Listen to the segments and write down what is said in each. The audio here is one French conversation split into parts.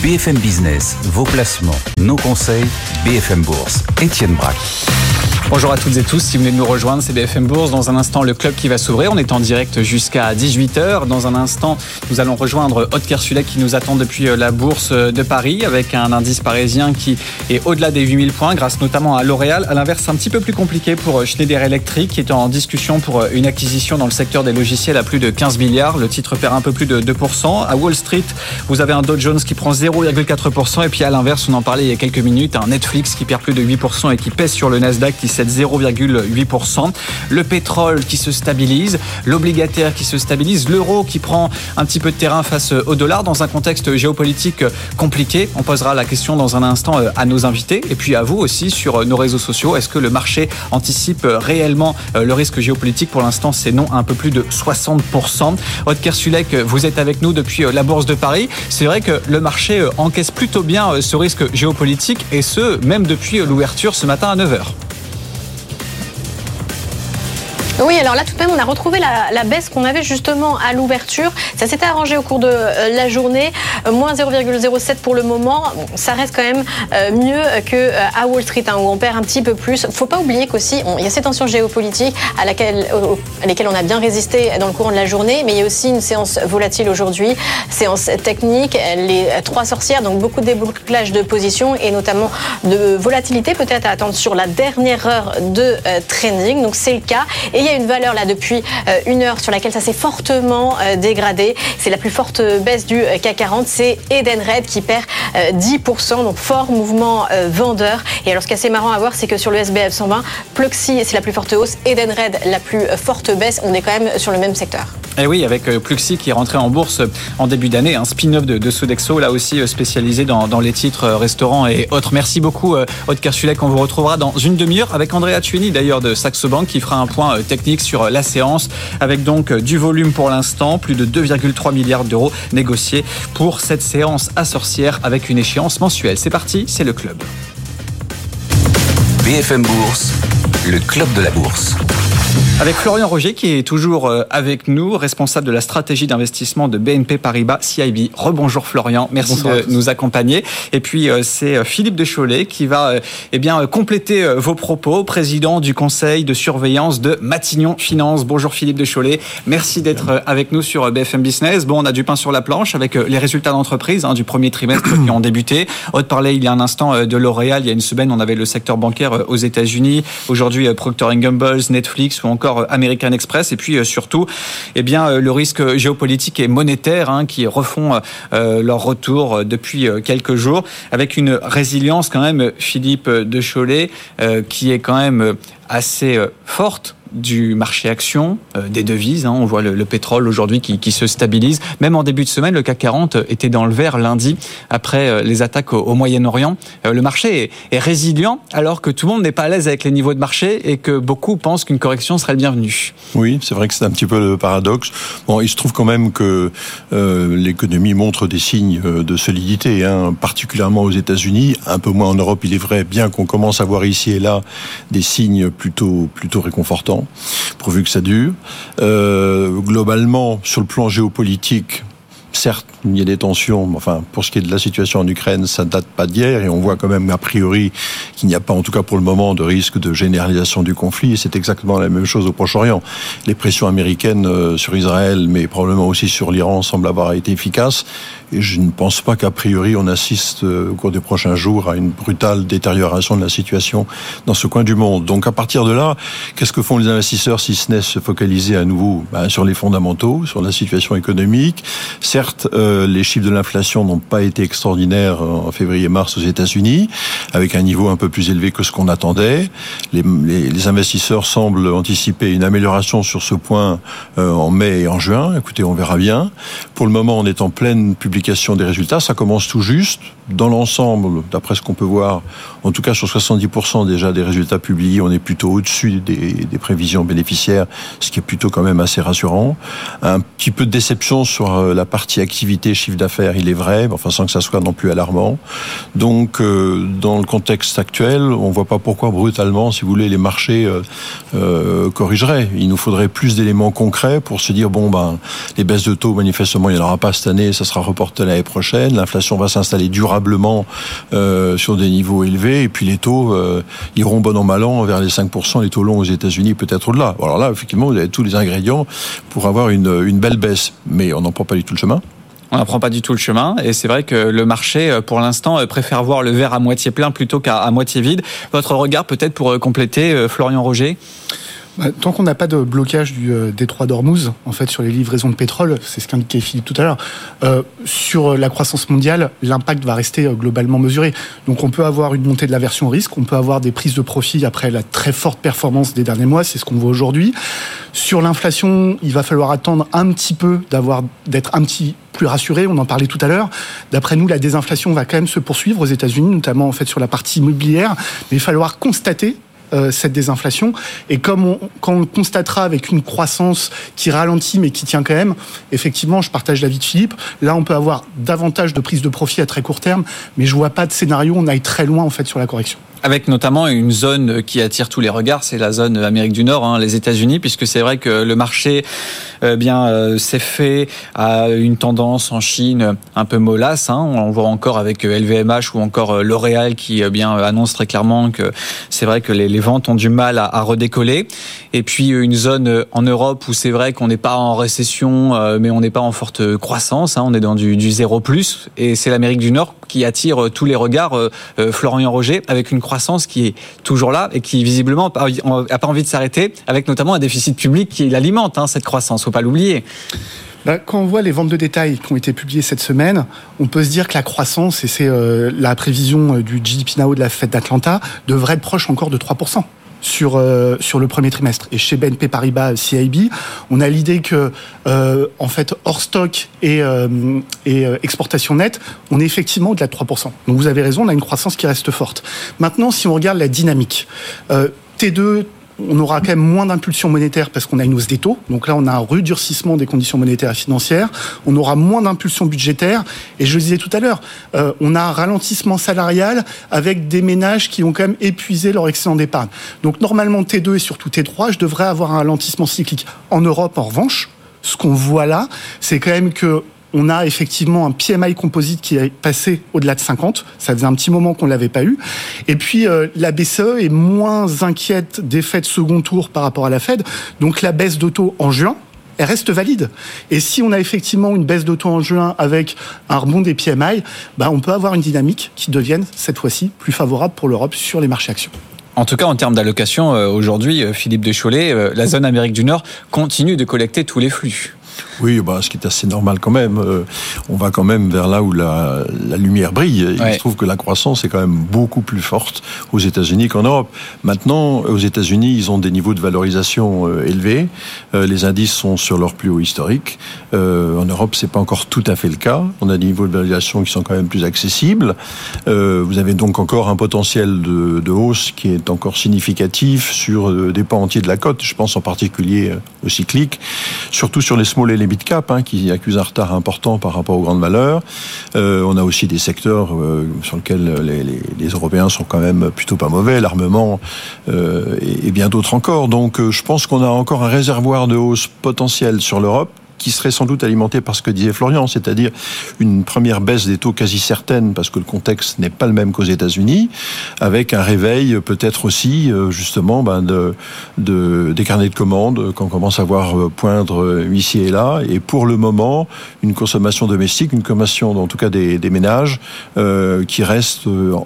BFM Business, vos placements, nos conseils, BFM Bourse. Étienne Braque. Bonjour à toutes et tous, si vous venez de nous rejoindre, c'est BFM Bourse. Dans un instant, le club qui va s'ouvrir. On est en direct jusqu'à 18h. Dans un instant, nous allons rejoindre Aude Kersulek qui nous attend depuis la bourse de Paris avec un indice parisien qui est au-delà des 8000 points grâce notamment à L'Oréal. À l'inverse, c'est un petit peu plus compliqué pour Schneider Electric qui est en discussion pour une acquisition dans le secteur des logiciels à plus de 15 milliards. Le titre perd un peu plus de 2%. À Wall Street, vous avez un Dow Jones qui prend 0,4%. Et puis à l'inverse, on en parlait il y a quelques minutes, un Netflix qui perd plus de 8% et qui pèse sur le Nasdaq qui cède 0,8%. Le pétrole qui se stabilise, l'obligataire qui se stabilise, l'euro qui prend un petit peu de terrain face au dollar dans un contexte géopolitique compliqué. On posera la question dans un instant à nos invités et puis à vous aussi sur nos réseaux sociaux. Est-ce que le marché anticipe réellement le risque géopolitique? Pour l'instant, c'est non, un peu plus de 60%. Aude Kersulek, vous êtes avec nous depuis la Bourse de Paris. C'est vrai que le marché encaisse plutôt bien ce risque géopolitique et ce, même depuis l'ouverture ce matin à 9h. Oui, alors là tout de même on a retrouvé la baisse qu'on avait justement à l'ouverture. Ça s'était arrangé au cours de la journée, moins 0,07 pour le moment. Bon, ça reste quand même mieux qu'à Wall Street où on perd un petit peu plus. Faut pas oublier qu'aussi il y a ces tensions géopolitiques à lesquelles on a bien résisté dans le courant de la journée, mais il y a aussi une séance volatile aujourd'hui, séance technique, les trois sorcières, donc beaucoup de débouclage de positions et notamment de volatilité peut-être à attendre sur la dernière heure de trading. Donc c'est le cas. Et il y a une valeur là depuis une heure sur laquelle ça s'est fortement dégradé. C'est la plus forte baisse du CAC 40. C'est Edenred qui perd 10%. Donc fort mouvement vendeur. Et alors ce qui est assez marrant à voir, c'est que sur le SBF 120, Pluxee c'est la plus forte hausse, Edenred la plus forte baisse. On est quand même sur le même secteur. Et oui, avec Pluxee qui est rentré en bourse en début d'année, un spin-off de Sodexo, là aussi spécialisé dans les titres restaurants et autres. Merci beaucoup Aude Kersulek. On vous retrouvera dans une demi-heure avec Andrea Tchueni d'ailleurs de Saxo Bank qui fera un point technique sur la séance avec donc du volume pour l'instant, plus de 2,3 milliards d'euros négociés pour cette séance à sorcière avec une échéance mensuelle. C'est parti, c'est le club. BFM Bourse, le club de la bourse. Avec Florian Roger qui est toujours avec nous, responsable de la stratégie d'investissement de BNP Paribas CIB. Rebonjour Florian, merci de nous accompagner. Et puis c'est Philippe Deschollet qui va compléter vos propos, président du conseil de surveillance de Matignon Finance. Bonjour Philippe Deschollet, merci d'être avec nous sur BFM Business. Bon, on a du pain sur la planche avec les résultats d'entreprise du premier trimestre qui ont débuté. Aude parlait il y a un instant de L'Oréal. Il y a une semaine, on avait le secteur bancaire aux États-Unis. Aujourd'hui, Procter & Gamble, Netflix ou encore American Express. Et puis surtout, le risque géopolitique et monétaire qui refont leur retour depuis quelques jours avec une résilience quand même, Philippe Deschollet, qui est quand même assez forte du marché action, des devises. On voit le pétrole aujourd'hui qui se stabilise. Même en début de semaine, le CAC 40 était dans le vert lundi après les attaques au Moyen-Orient. Le marché est résilient alors que tout le monde n'est pas à l'aise avec les niveaux de marché et que beaucoup pensent qu'une correction serait le bienvenu. Oui, c'est vrai que c'est un petit peu le paradoxe. Bon, il se trouve quand même que l'économie montre des signes de solidité, particulièrement aux États-Unis, un peu moins en Europe, il est vrai, bien qu'on commence à voir ici et là des signes plutôt réconfortants, pourvu que ça dure. Globalement, sur le plan géopolitique, certes, il y a des tensions, mais enfin, pour ce qui est de la situation en Ukraine, ça ne date pas d'hier, et on voit quand même, a priori, qu'il n'y a pas, en tout cas pour le moment, de risque de généralisation du conflit, et c'est exactement la même chose au Proche-Orient. Les pressions américaines sur Israël, mais probablement aussi sur l'Iran, semblent avoir été efficaces, et je ne pense pas qu'a priori on assiste au cours des prochains jours à une brutale détérioration de la situation dans ce coin du monde. Donc à partir de là, qu'est-ce que font les investisseurs si ce n'est se focaliser à nouveau sur les fondamentaux, sur la situation économique? Certes, les chiffres de l'inflation n'ont pas été extraordinaires en février-mars aux États-Unis, avec un niveau un peu plus élevé que ce qu'on attendait. Les investisseurs semblent anticiper une amélioration sur ce point en mai et en juin. Écoutez, on verra bien. Pour le moment, on est en pleine publication des résultats. Ça commence tout juste. Dans l'ensemble, d'après ce qu'on peut voir, en tout cas sur 70% déjà des résultats publiés, on est plutôt au-dessus des prévisions bénéficiaires, ce qui est plutôt quand même assez rassurant. Un petit peu de déception sur la partie activité, chiffre d'affaires, il est vrai, mais enfin sans que ça soit non plus alarmant. Donc, dans le contexte actuel, on ne voit pas pourquoi brutalement, si vous voulez, les marchés corrigeraient. Il nous faudrait plus d'éléments concrets pour se dire, les baisses de taux, manifestement, il n'y en aura pas cette année, ça sera reporté forte l'année prochaine. L'inflation va s'installer durablement sur des niveaux élevés. Et puis les taux iront bon an mal an vers les 5%, les taux longs aux États-Unis, peut-être au-delà. Alors là, effectivement, vous avez tous les ingrédients pour avoir une belle baisse. Mais on n'en prend pas du tout le chemin. On n'apprend pas du tout le chemin et c'est vrai que le marché, pour l'instant, préfère voir le verre à moitié plein plutôt qu'à moitié vide. Votre regard peut-être pour compléter, Florian Roger ? Tant qu'on n'a pas de blocage du détroit d'Ormuz, en fait, sur les livraisons de pétrole, c'est ce qu'indiquait Philippe tout à l'heure, sur la croissance mondiale, l'impact va rester globalement mesuré. Donc on peut avoir une montée de l'aversion au risque, on peut avoir des prises de profit après la très forte performance des derniers mois, c'est ce qu'on voit aujourd'hui. Sur l'inflation, il va falloir attendre un petit peu d'être un petit plus rassuré, on en parlait tout à l'heure. D'après nous, la désinflation va quand même se poursuivre aux États-Unis, notamment en fait sur la partie immobilière, mais il va falloir constater cette désinflation. Et quand on le constatera avec une croissance qui ralentit mais qui tient quand même, effectivement, je partage l'avis de Philippe, là on peut avoir davantage de prise de profit à très court terme, mais je vois pas de scénario, on aille très loin en fait sur la correction. Avec notamment une zone qui attire tous les regards, c'est la zone Amérique du Nord, les États-Unis, puisque c'est vrai que le marché s'est fait à une tendance en Chine un peu mollasse. On voit encore avec LVMH ou encore L'Oréal qui annonce très clairement que c'est vrai que les ventes ont du mal à redécoller. Et puis une zone en Europe où c'est vrai qu'on n'est pas en récession, mais on n'est pas en forte croissance. On est dans du 0+. Et c'est l'Amérique du Nord qui attire tous les regards, Florian Roger, avec une croissance qui est toujours là et qui visiblement n'a pas envie de s'arrêter, avec notamment un déficit public qui l'alimente, cette croissance, faut pas l'oublier. Quand on voit les ventes de détail qui ont été publiées cette semaine, on peut se dire que la croissance, et c'est la prévision du GDP Now de la Fed d'Atlanta, devrait être proche encore de 3%. Sur le premier trimestre. Et chez BNP Paribas CIB, on a l'idée que en fait hors stock et exportation nette, on est effectivement au-delà de 3%. Donc vous avez raison, on a une croissance qui reste forte. Maintenant, si on regarde la dynamique, T2, on aura quand même moins d'impulsion monétaire parce qu'on a une hausse des taux. Donc là, on a un redurcissement des conditions monétaires et financières. On aura moins d'impulsion budgétaire. Et je le disais tout à l'heure, on a un ralentissement salarial avec des ménages qui ont quand même épuisé leur excédent d'épargne. Donc normalement, T2 et surtout T3, je devrais avoir un ralentissement cyclique. En Europe, en revanche, ce qu'on voit là, c'est quand même que on a effectivement un PMI composite qui est passé au-delà de 50. Ça faisait un petit moment qu'on ne l'avait pas eu. Et puis, la BCE est moins inquiète d'effets de second tour par rapport à la Fed. Donc, la baisse de taux en juin, elle reste valide. Et si on a effectivement une baisse de taux en juin avec un rebond des PMI, on peut avoir une dynamique qui devienne, cette fois-ci, plus favorable pour l'Europe sur les marchés actions. En tout cas, en termes d'allocation, aujourd'hui, Philippe Deschollet, la zone Amérique du Nord continue de collecter tous les flux. Oui, ce qui est assez normal quand même. On va quand même vers là où la lumière brille. Il se trouve que la croissance est quand même beaucoup plus forte aux États-Unis qu'en Europe. Maintenant, aux États-Unis, ils ont des niveaux de valorisation élevés. Les indices sont sur leur plus haut historique. En Europe, c'est pas encore tout à fait le cas. On a des niveaux de valorisation qui sont quand même plus accessibles. Vous avez donc encore un potentiel de hausse qui est encore significatif sur des pans entiers de la cote. Je pense en particulier au cyclique, surtout sur les small et les mid cap qui accusent un retard important par rapport aux grandes valeurs. On a aussi des secteurs sur lesquels les Européens sont quand même plutôt pas mauvais, l'armement et bien d'autres encore. Donc je pense qu'on a encore un réservoir de hausse potentielle sur l'Europe, qui serait sans doute alimenté par ce que disait Florian, c'est-à-dire une première baisse des taux quasi certaine, parce que le contexte n'est pas le même qu'aux États-Unis, avec un réveil peut-être aussi justement des carnets de commandes qu'on commence à voir poindre ici et là, et pour le moment une consommation domestique, une consommation en tout cas des ménages qui reste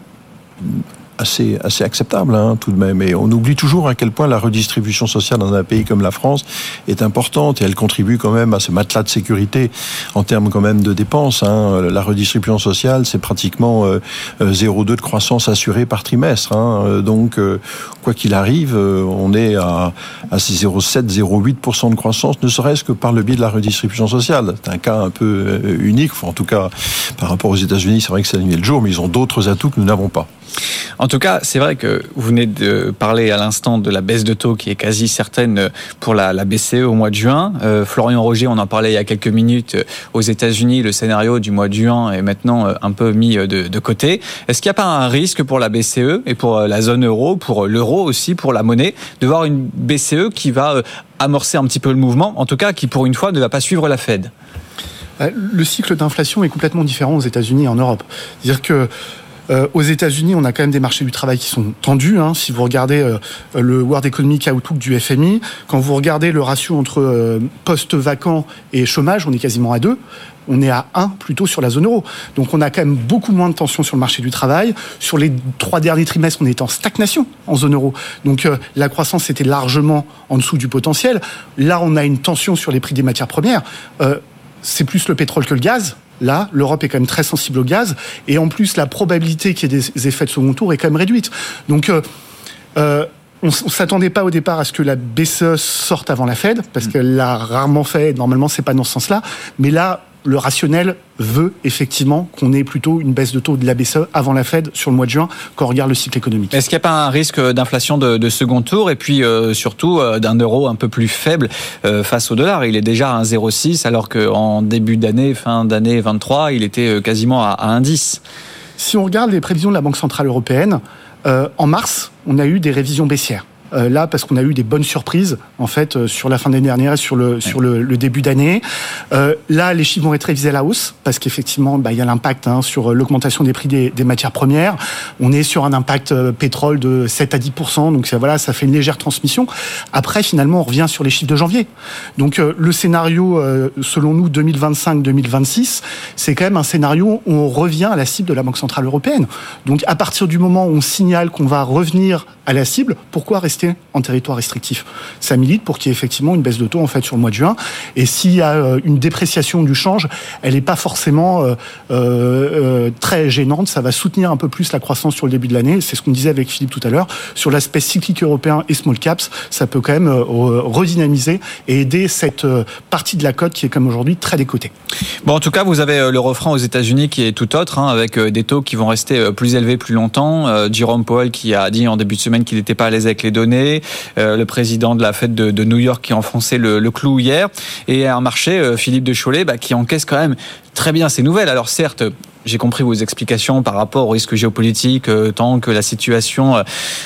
assez acceptable tout de même. Et on oublie toujours à quel point la redistribution sociale dans un pays comme la France est importante, et elle contribue quand même à ce matelas de sécurité en termes quand même de dépenses. La redistribution sociale, c'est pratiquement 0,2 de croissance assurée par trimestre. Donc, quoi qu'il arrive, on est à 0,7, 0,8% de croissance, ne serait-ce que par le biais de la redistribution sociale. C'est un cas un peu unique, en tout cas par rapport aux États-Unis, c'est vrai que c'est la nuit et le jour, mais ils ont d'autres atouts que nous n'avons pas. En tout cas, c'est vrai que vous venez de parler à l'instant de la baisse de taux qui est quasi certaine pour la BCE au mois de juin. Florian Roger, on en parlait il y a quelques minutes. Aux États-Unis, le scénario du mois de juin est maintenant un peu mis de côté. Est-ce qu'il n'y a pas un risque pour la BCE et pour la zone euro, pour l'euro aussi, pour la monnaie, de voir une BCE qui va amorcer un petit peu le mouvement, en tout cas qui pour une fois ne va pas suivre la Fed ? Le cycle d'inflation est complètement différent aux États-Unis et en Europe. C'est-à-dire que aux États-Unis, on a quand même des marchés du travail qui sont tendus. Si vous regardez le World Economic Outlook du FMI, quand vous regardez le ratio entre postes vacants et chômage, on est quasiment à 2. On est à 1 plutôt sur la zone euro. Donc on a quand même beaucoup moins de tension sur le marché du travail. Sur les 3 derniers trimestres, on est en stagnation en zone euro. Donc la croissance était largement en dessous du potentiel. Là, on a une tension sur les prix des matières premières. C'est plus le pétrole que le gaz. Là, l'Europe est quand même très sensible au gaz. Et en plus, la probabilité qu'il y ait des effets de second tour est quand même réduite. Donc, on s'attendait pas au départ à ce que la BCE sorte avant la Fed, parce qu'elle l'a rarement fait. Normalement, c'est pas dans ce sens-là. Mais là, le rationnel veut effectivement qu'on ait plutôt une baisse de taux de la BCE avant la Fed sur le mois de juin, quand on regarde le cycle économique. Est-ce qu'il n'y a pas un risque d'inflation de second tour et puis surtout d'un euro un peu plus faible face au dollar? Il est déjà à 1,06 alors qu'en début d'année, fin d'année 23, il était quasiment à 1,10. Si on regarde les prévisions de la Banque Centrale Européenne, en mars, on a eu des révisions baissières. Là, parce qu'on a eu des bonnes surprises, en fait, sur la fin de l'année dernière et sur le début d'année. Là, les chiffres vont être révisés à la hausse, parce qu'effectivement, il y a l'impact sur l'augmentation des prix des matières premières. On est sur un impact pétrole de 7 à 10%, donc ça fait une légère transmission. Après, finalement, on revient sur les chiffres de janvier. Donc, le scénario, selon nous, 2025-2026, c'est quand même un scénario où on revient à la cible de la Banque Centrale Européenne. Donc, à partir du moment où on signale qu'on va revenir à la cible, pourquoi rester en territoire restrictif? Ça milite pour qu'il y ait effectivement une baisse de taux en fait sur le mois de juin. Et s'il y a une dépréciation du change, elle n'est pas forcément très gênante. Ça va soutenir un peu plus la croissance sur le début de l'année. C'est ce qu'on disait avec Philippe tout à l'heure. Sur l'aspect cyclique européen et small caps, ça peut quand même redynamiser et aider cette partie de la cote qui est comme aujourd'hui très décotée. Bon, en tout cas, vous avez le refrain aux États-Unis qui est tout autre, avec des taux qui vont rester plus élevés plus longtemps. Jerome Powell qui a dit en début de semaine qu'il n'était pas à l'aise avec les données. Le président de la Fed de New York qui a enfoncé le clou hier. Et un marché, Philippe de Cholet, qui encaisse quand même très bien ces nouvelles. Alors certes, j'ai compris vos explications par rapport aux risques géopolitiques, tant que la situation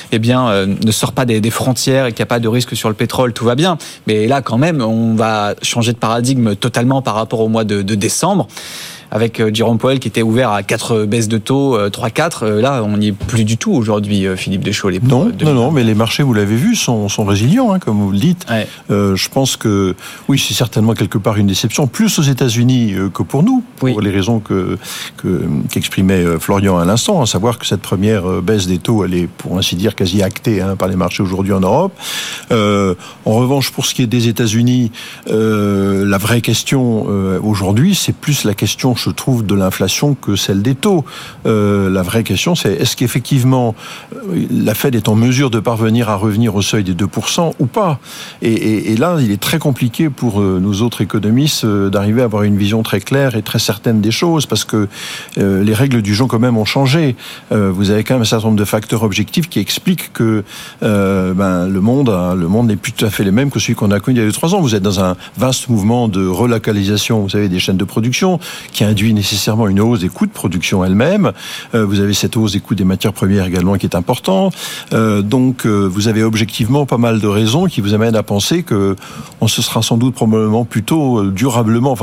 ne sort pas des frontières et qu'il n'y a pas de risque sur le pétrole, tout va bien. Mais là, quand même, on va changer de paradigme totalement par rapport au mois de décembre. Avec Jerome Powell qui était ouvert à 4 baisses de taux, 3-4, là on n'y est plus du tout aujourd'hui, Philippe Deschaux. Non, mais les marchés, vous l'avez vu, sont résilients, comme vous le dites. Ouais. Je pense que, oui, c'est certainement quelque part une déception, plus aux États-Unis que pour nous, pour les raisons qu'exprimait Florian à l'instant, à savoir que cette première baisse des taux, elle est, pour ainsi dire, quasi actée par les marchés aujourd'hui en Europe. En revanche, pour ce qui est des États-Unis, la vraie question aujourd'hui, c'est plus la question, je trouve, de l'inflation que celle des taux. La vraie question, c'est est-ce qu'effectivement la Fed est en mesure de parvenir à revenir au seuil des 2% ou pas? Et là, il est très compliqué pour nous autres économistes d'arriver à avoir une vision très claire et très certaine des choses, parce que les règles du jeu quand même ont changé. Vous avez quand même un certain nombre de facteurs objectifs qui expliquent que le monde n'est plus tout à fait le même que celui qu'on a connu il y a 3 ans. Vous êtes dans un vaste mouvement de relocalisation, vous savez, des chaînes de production qui induit nécessairement une hausse des coûts de production elle-même. Vous avez cette hausse des coûts des matières premières également qui est importante. Donc, vous avez objectivement pas mal de raisons qui vous amènent à penser que on se sera sans doute probablement plutôt durablement,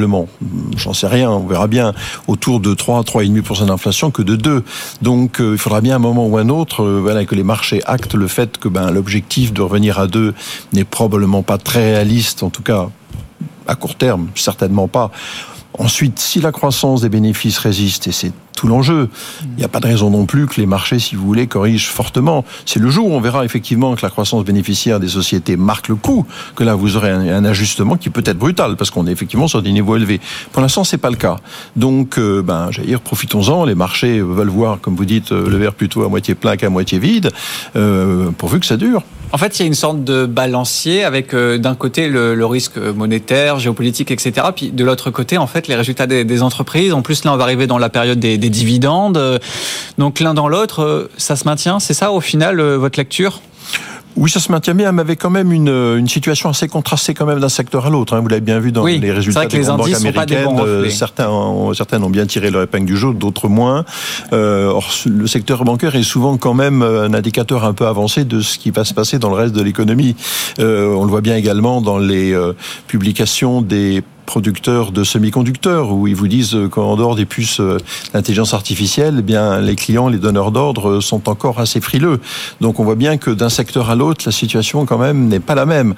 j'en sais rien, on verra bien, autour de 3,5% d'inflation que de 2. Donc, il faudra bien un moment ou un autre, que les marchés actent le fait que l'objectif de revenir à 2 n'est probablement pas très réaliste, en tout cas à court terme, certainement pas. Ensuite, si la croissance des bénéfices résiste, et c'est tout l'enjeu, il n'y a pas de raison non plus que les marchés, si vous voulez, corrigent fortement. C'est le jour où on verra effectivement que la croissance bénéficiaire des sociétés marque le coup, que là vous aurez un ajustement qui peut être brutal, parce qu'on est effectivement sur des niveaux élevés. Pour l'instant, c'est pas le cas. Donc, j'allais dire, profitons-en. Les marchés veulent voir, comme vous dites, le verre plutôt à moitié plein qu'à moitié vide, pourvu que ça dure. En fait, il y a une sorte de balancier avec d'un côté le risque monétaire, géopolitique, etc. Puis de l'autre côté, en fait, les résultats des entreprises. En plus, là, on va arriver dans la période des dividendes. Donc l'un dans l'autre, ça se maintient. C'est ça, au final, votre lecture ? Oui, ça se maintient bien, mais avec quand même une situation assez contrastée quand même d'un secteur à l'autre. Vous l'avez bien vu dans les résultats des grandes banques américaines. Certains ont bien tiré leur épingle du jeu, d'autres moins. Or, le secteur bancaire est souvent quand même un indicateur un peu avancé de ce qui va se passer dans le reste de l'économie. On le voit bien également dans les publications des producteurs de semi-conducteurs, où ils vous disent qu'en dehors des puces d'intelligence artificielle, eh bien, les clients, les donneurs d'ordre sont encore assez frileux. Donc on voit bien que d'un secteur à l'autre, la situation quand même n'est pas la même.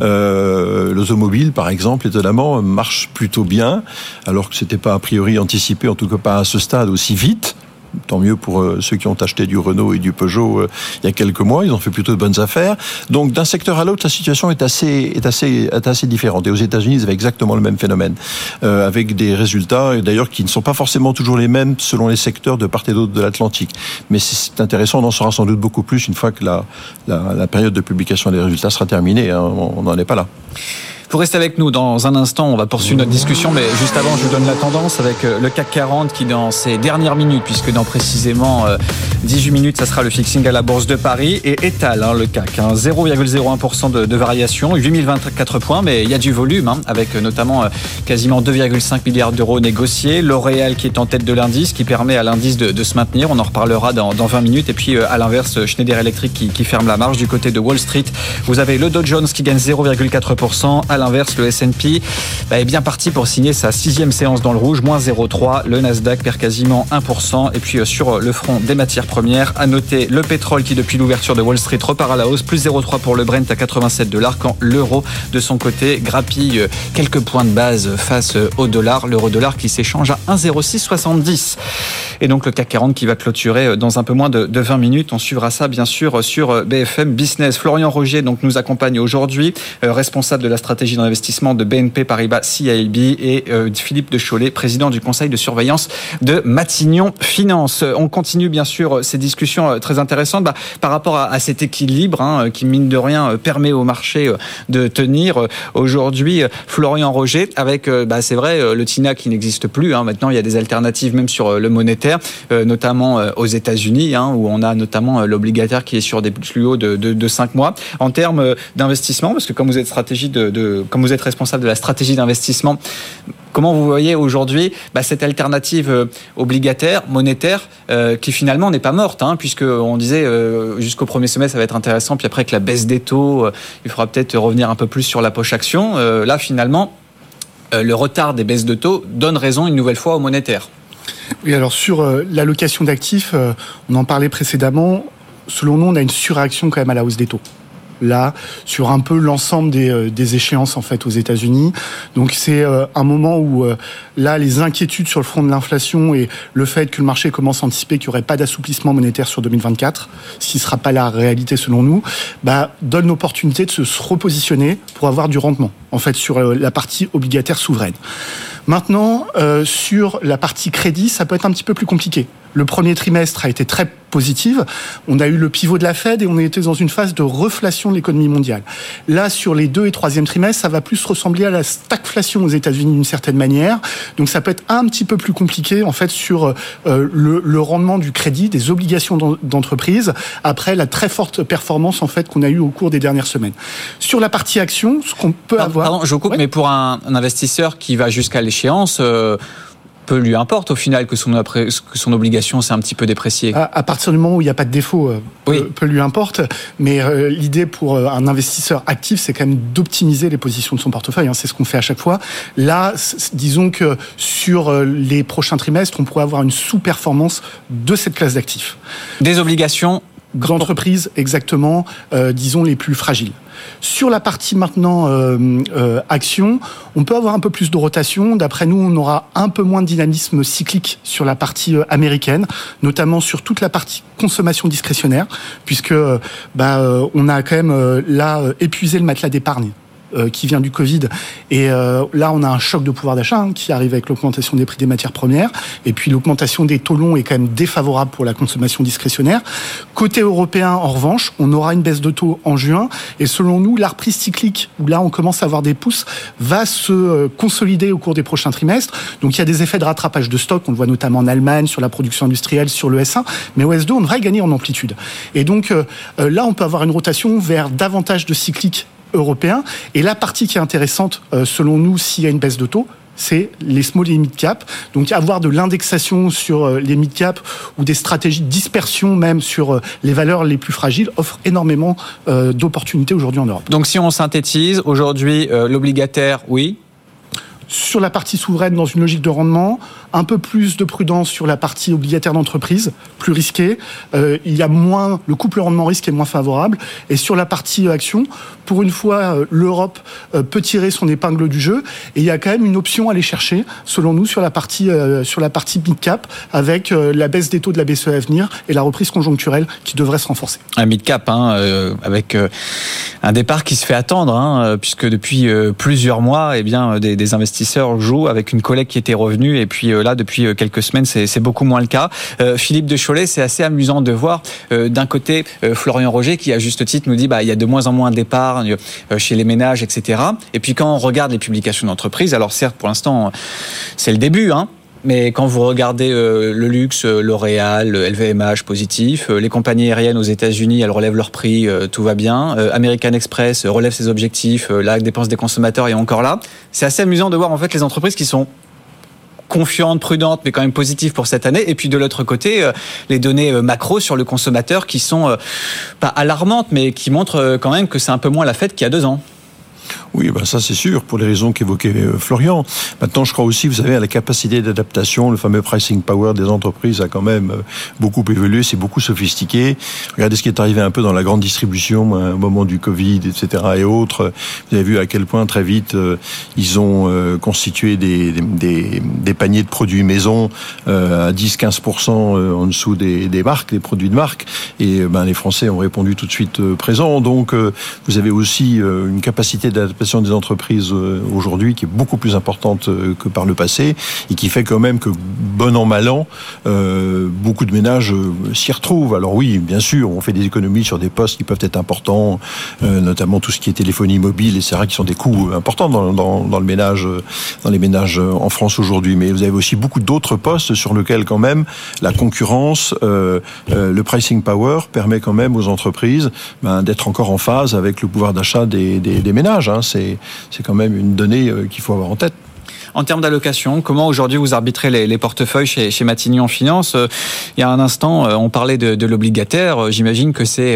L'automobile, par exemple, étonnamment, marche plutôt bien, alors que c'était pas a priori anticipé, en tout cas pas à ce stade aussi vite. Tant mieux pour ceux qui ont acheté du Renault et du Peugeot il y a quelques mois, ils ont fait plutôt de bonnes affaires. Donc d'un secteur à l'autre, la situation est assez différente. Et aux États-Unis, ils avaient exactement le même phénomène, avec des résultats d'ailleurs qui ne sont pas forcément toujours les mêmes selon les secteurs de part et d'autre de l'Atlantique. Mais c'est intéressant, on en saura sans doute beaucoup plus une fois que la période de publication des résultats sera terminée. Hein, on n'en est pas là. Vous restez avec nous dans un instant, on va poursuivre notre discussion, mais juste avant, je vous donne la tendance avec le CAC 40 qui, dans ses dernières minutes, puisque dans précisément 18 minutes, ça sera le fixing à la Bourse de Paris, et étale le CAC, 0,01% de variation, 8024 points, mais il y a du volume, avec notamment quasiment 2,5 milliards d'euros négociés, L'Oréal qui est en tête de l'indice, qui permet à l'indice de se maintenir, on en reparlera dans 20 minutes, et puis à l'inverse, Schneider Electric qui ferme la marge. Du côté de Wall Street, vous avez le Dow Jones qui gagne 0,4%, à l'inverse, le S&P est bien parti pour signer sa 6e séance dans le rouge, moins 0,3. Le Nasdaq perd quasiment 1%. Et puis sur le front des matières premières, à noter le pétrole qui, depuis l'ouverture de Wall Street, repart à la hausse, plus 0,3 pour le Brent à 87 $, quand l'euro, de son côté, grappille quelques points de base face au dollar. L'euro-dollar qui s'échange à 1,0670. Et donc le CAC 40 qui va clôturer dans un peu moins de 20 minutes. On suivra ça, bien sûr, sur BFM Business. Florian Rogier donc nous accompagne aujourd'hui, responsable de la stratégie d'investissement de BNP Paribas CIB, et Philippe de Cholet, président du conseil de surveillance de Matignon Finance. On continue bien sûr ces discussions très intéressantes par rapport à cet équilibre qui, mine de rien, permet au marché de tenir aujourd'hui. Florian Rogier, avec c'est vrai, le TINA qui n'existe plus. Maintenant, il y a des alternatives même sur le monétaire, notamment aux États-Unis, où on a notamment l'obligataire qui est sur des plus hauts de 5 mois. En termes d'investissement, parce que comme vous êtes comme vous êtes responsable de la stratégie d'investissement, comment vous voyez aujourd'hui cette alternative obligataire, monétaire, qui finalement n'est pas morte, puisqu'on disait jusqu'au premier semestre ça va être intéressant, puis après avec la baisse des taux, il faudra peut-être revenir un peu plus sur la poche action. Là finalement, le retard des baisses de taux donne raison une nouvelle fois au monétaire. Oui, alors sur l'allocation d'actifs, on en parlait précédemment, selon nous on a une surréaction quand même à la hausse des taux. Là, sur un peu l'ensemble des échéances en fait aux États-Unis. Donc c'est un moment où là les inquiétudes sur le front de l'inflation et le fait que le marché commence à anticiper qu'il n'y aurait pas d'assouplissement monétaire sur 2024, ce qui ne sera pas la réalité selon nous, donne l'opportunité de se repositionner pour avoir du rendement en fait sur la partie obligataire souveraine. Maintenant, sur la partie crédit, ça peut être un petit peu plus compliqué. Le premier trimestre a été très positif. On a eu le pivot de la Fed et on était dans une phase de reflation de l'économie mondiale. Là, sur les 2 et 3e trimestres, ça va plus ressembler à la stagflation aux États-Unis d'une certaine manière. Donc ça peut être un petit peu plus compliqué en fait sur le rendement du crédit, des obligations d'entreprise, après la très forte performance en fait qu'on a eue au cours des dernières semaines. Sur la partie action, ce qu'on peut avoir... Pardon, je vous coupe, mais pour un investisseur qui va jusqu'à l'échéance... peu lui importe au final que son obligation s'est un petit peu dépréciée. À partir du moment où il n'y a pas de défaut, peu lui importe. Mais l'idée pour un investisseur actif, c'est quand même d'optimiser les positions de son portefeuille. C'est ce qu'on fait à chaque fois. Là, disons que sur les prochains trimestres, on pourrait avoir une sous-performance de cette classe d'actifs. Des obligations d'entreprises, exactement, disons les plus fragiles. Sur la partie maintenant action, on peut avoir un peu plus de rotation. D'après nous, on aura un peu moins de dynamisme cyclique sur la partie américaine, notamment sur toute la partie consommation discrétionnaire, puisque on a quand même épuisé le matelas d'épargne qui vient du Covid. Et là, on a un choc de pouvoir d'achat qui arrive avec l'augmentation des prix des matières premières. Et puis, l'augmentation des taux longs est quand même défavorable pour la consommation discrétionnaire. Côté européen, en revanche, on aura une baisse de taux en juin. Et selon nous, la reprise cyclique, où là, on commence à avoir des pousses, va se consolider au cours des prochains trimestres. Donc, il y a des effets de rattrapage de stock. On le voit notamment en Allemagne, sur la production industrielle, sur le S1. Mais au S2, on devrait gagner en amplitude. Et donc, là, on peut avoir une rotation vers davantage de cycliques européen. Et la partie qui est intéressante, selon nous, s'il y a une baisse de taux, c'est les small et mid cap. Donc avoir de l'indexation sur les mid cap ou des stratégies de dispersion même sur les valeurs les plus fragiles offre énormément d'opportunités aujourd'hui en Europe. Donc si on synthétise, aujourd'hui l'obligataire, oui. sur la partie souveraine dans une logique de rendement, un peu plus de prudence sur la partie obligataire d'entreprise, plus risquée. Il y a moins, le couple rendement-risque est moins favorable. Et sur la partie action, pour une fois, l'Europe peut tirer son épingle du jeu. Et il y a quand même une option à aller chercher, selon nous, sur la partie mid-cap, avec la baisse des taux de la BCE à venir et la reprise conjoncturelle qui devrait se renforcer. Un mid-cap, avec un départ qui se fait attendre, puisque depuis plusieurs mois, des investisseurs jouent avec une collecte qui était revenue, et puis là, depuis quelques semaines, c'est beaucoup moins le cas. Philippe de Cholet, c'est assez amusant de voir d'un côté Florian Roger qui, à juste titre, nous dit il y a de moins en moins d'épargne chez les ménages, etc. Et puis quand on regarde les publications d'entreprises, alors certes, pour l'instant, c'est le début, mais quand vous regardez le luxe, L'Oréal, LVMH positif, les compagnies aériennes aux États-Unis, elles relèvent leurs prix, tout va bien. American Express relève ses objectifs, la dépense des consommateurs est encore là. C'est assez amusant de voir en fait les entreprises qui sont confiantes, prudentes, mais quand même positives pour cette année. Et puis de l'autre côté, les données macro sur le consommateur qui sont pas alarmantes, mais qui montrent quand même que c'est un peu moins la fête qu'il y a 2 ans. Oui, ça c'est sûr, pour les raisons qu'évoquait Florian. Maintenant, je crois aussi, vous savez, à la capacité d'adaptation, le fameux pricing power des entreprises a quand même beaucoup évolué, c'est beaucoup sophistiqué. Regardez ce qui est arrivé un peu dans la grande distribution au moment du Covid, etc. et autres. Vous avez vu à quel point très vite ils ont constitué des paniers de produits maison à 10-15% en dessous des marques, des produits de marque. Et les Français ont répondu tout de suite présent. Donc, vous avez aussi une capacité d'adaptation des entreprises aujourd'hui qui est beaucoup plus importante que par le passé et qui fait quand même que, bon an, mal an, beaucoup de ménages s'y retrouvent. Alors oui, bien sûr, on fait des économies sur des postes qui peuvent être importants, notamment tout ce qui est téléphonie mobile, etc., qui sont des coûts importants dans le ménage, dans les ménages en France aujourd'hui. Mais vous avez aussi beaucoup d'autres postes sur lesquels quand même la concurrence, le pricing power permet quand même aux entreprises d'être encore en phase avec le pouvoir d'achat des ménages. C'est quand même une donnée qu'il faut avoir en tête. En termes d'allocation, comment aujourd'hui vous arbitrez les portefeuilles chez Matignon Finance ? Il y a un instant, on parlait de l'obligataire. J'imagine que c'est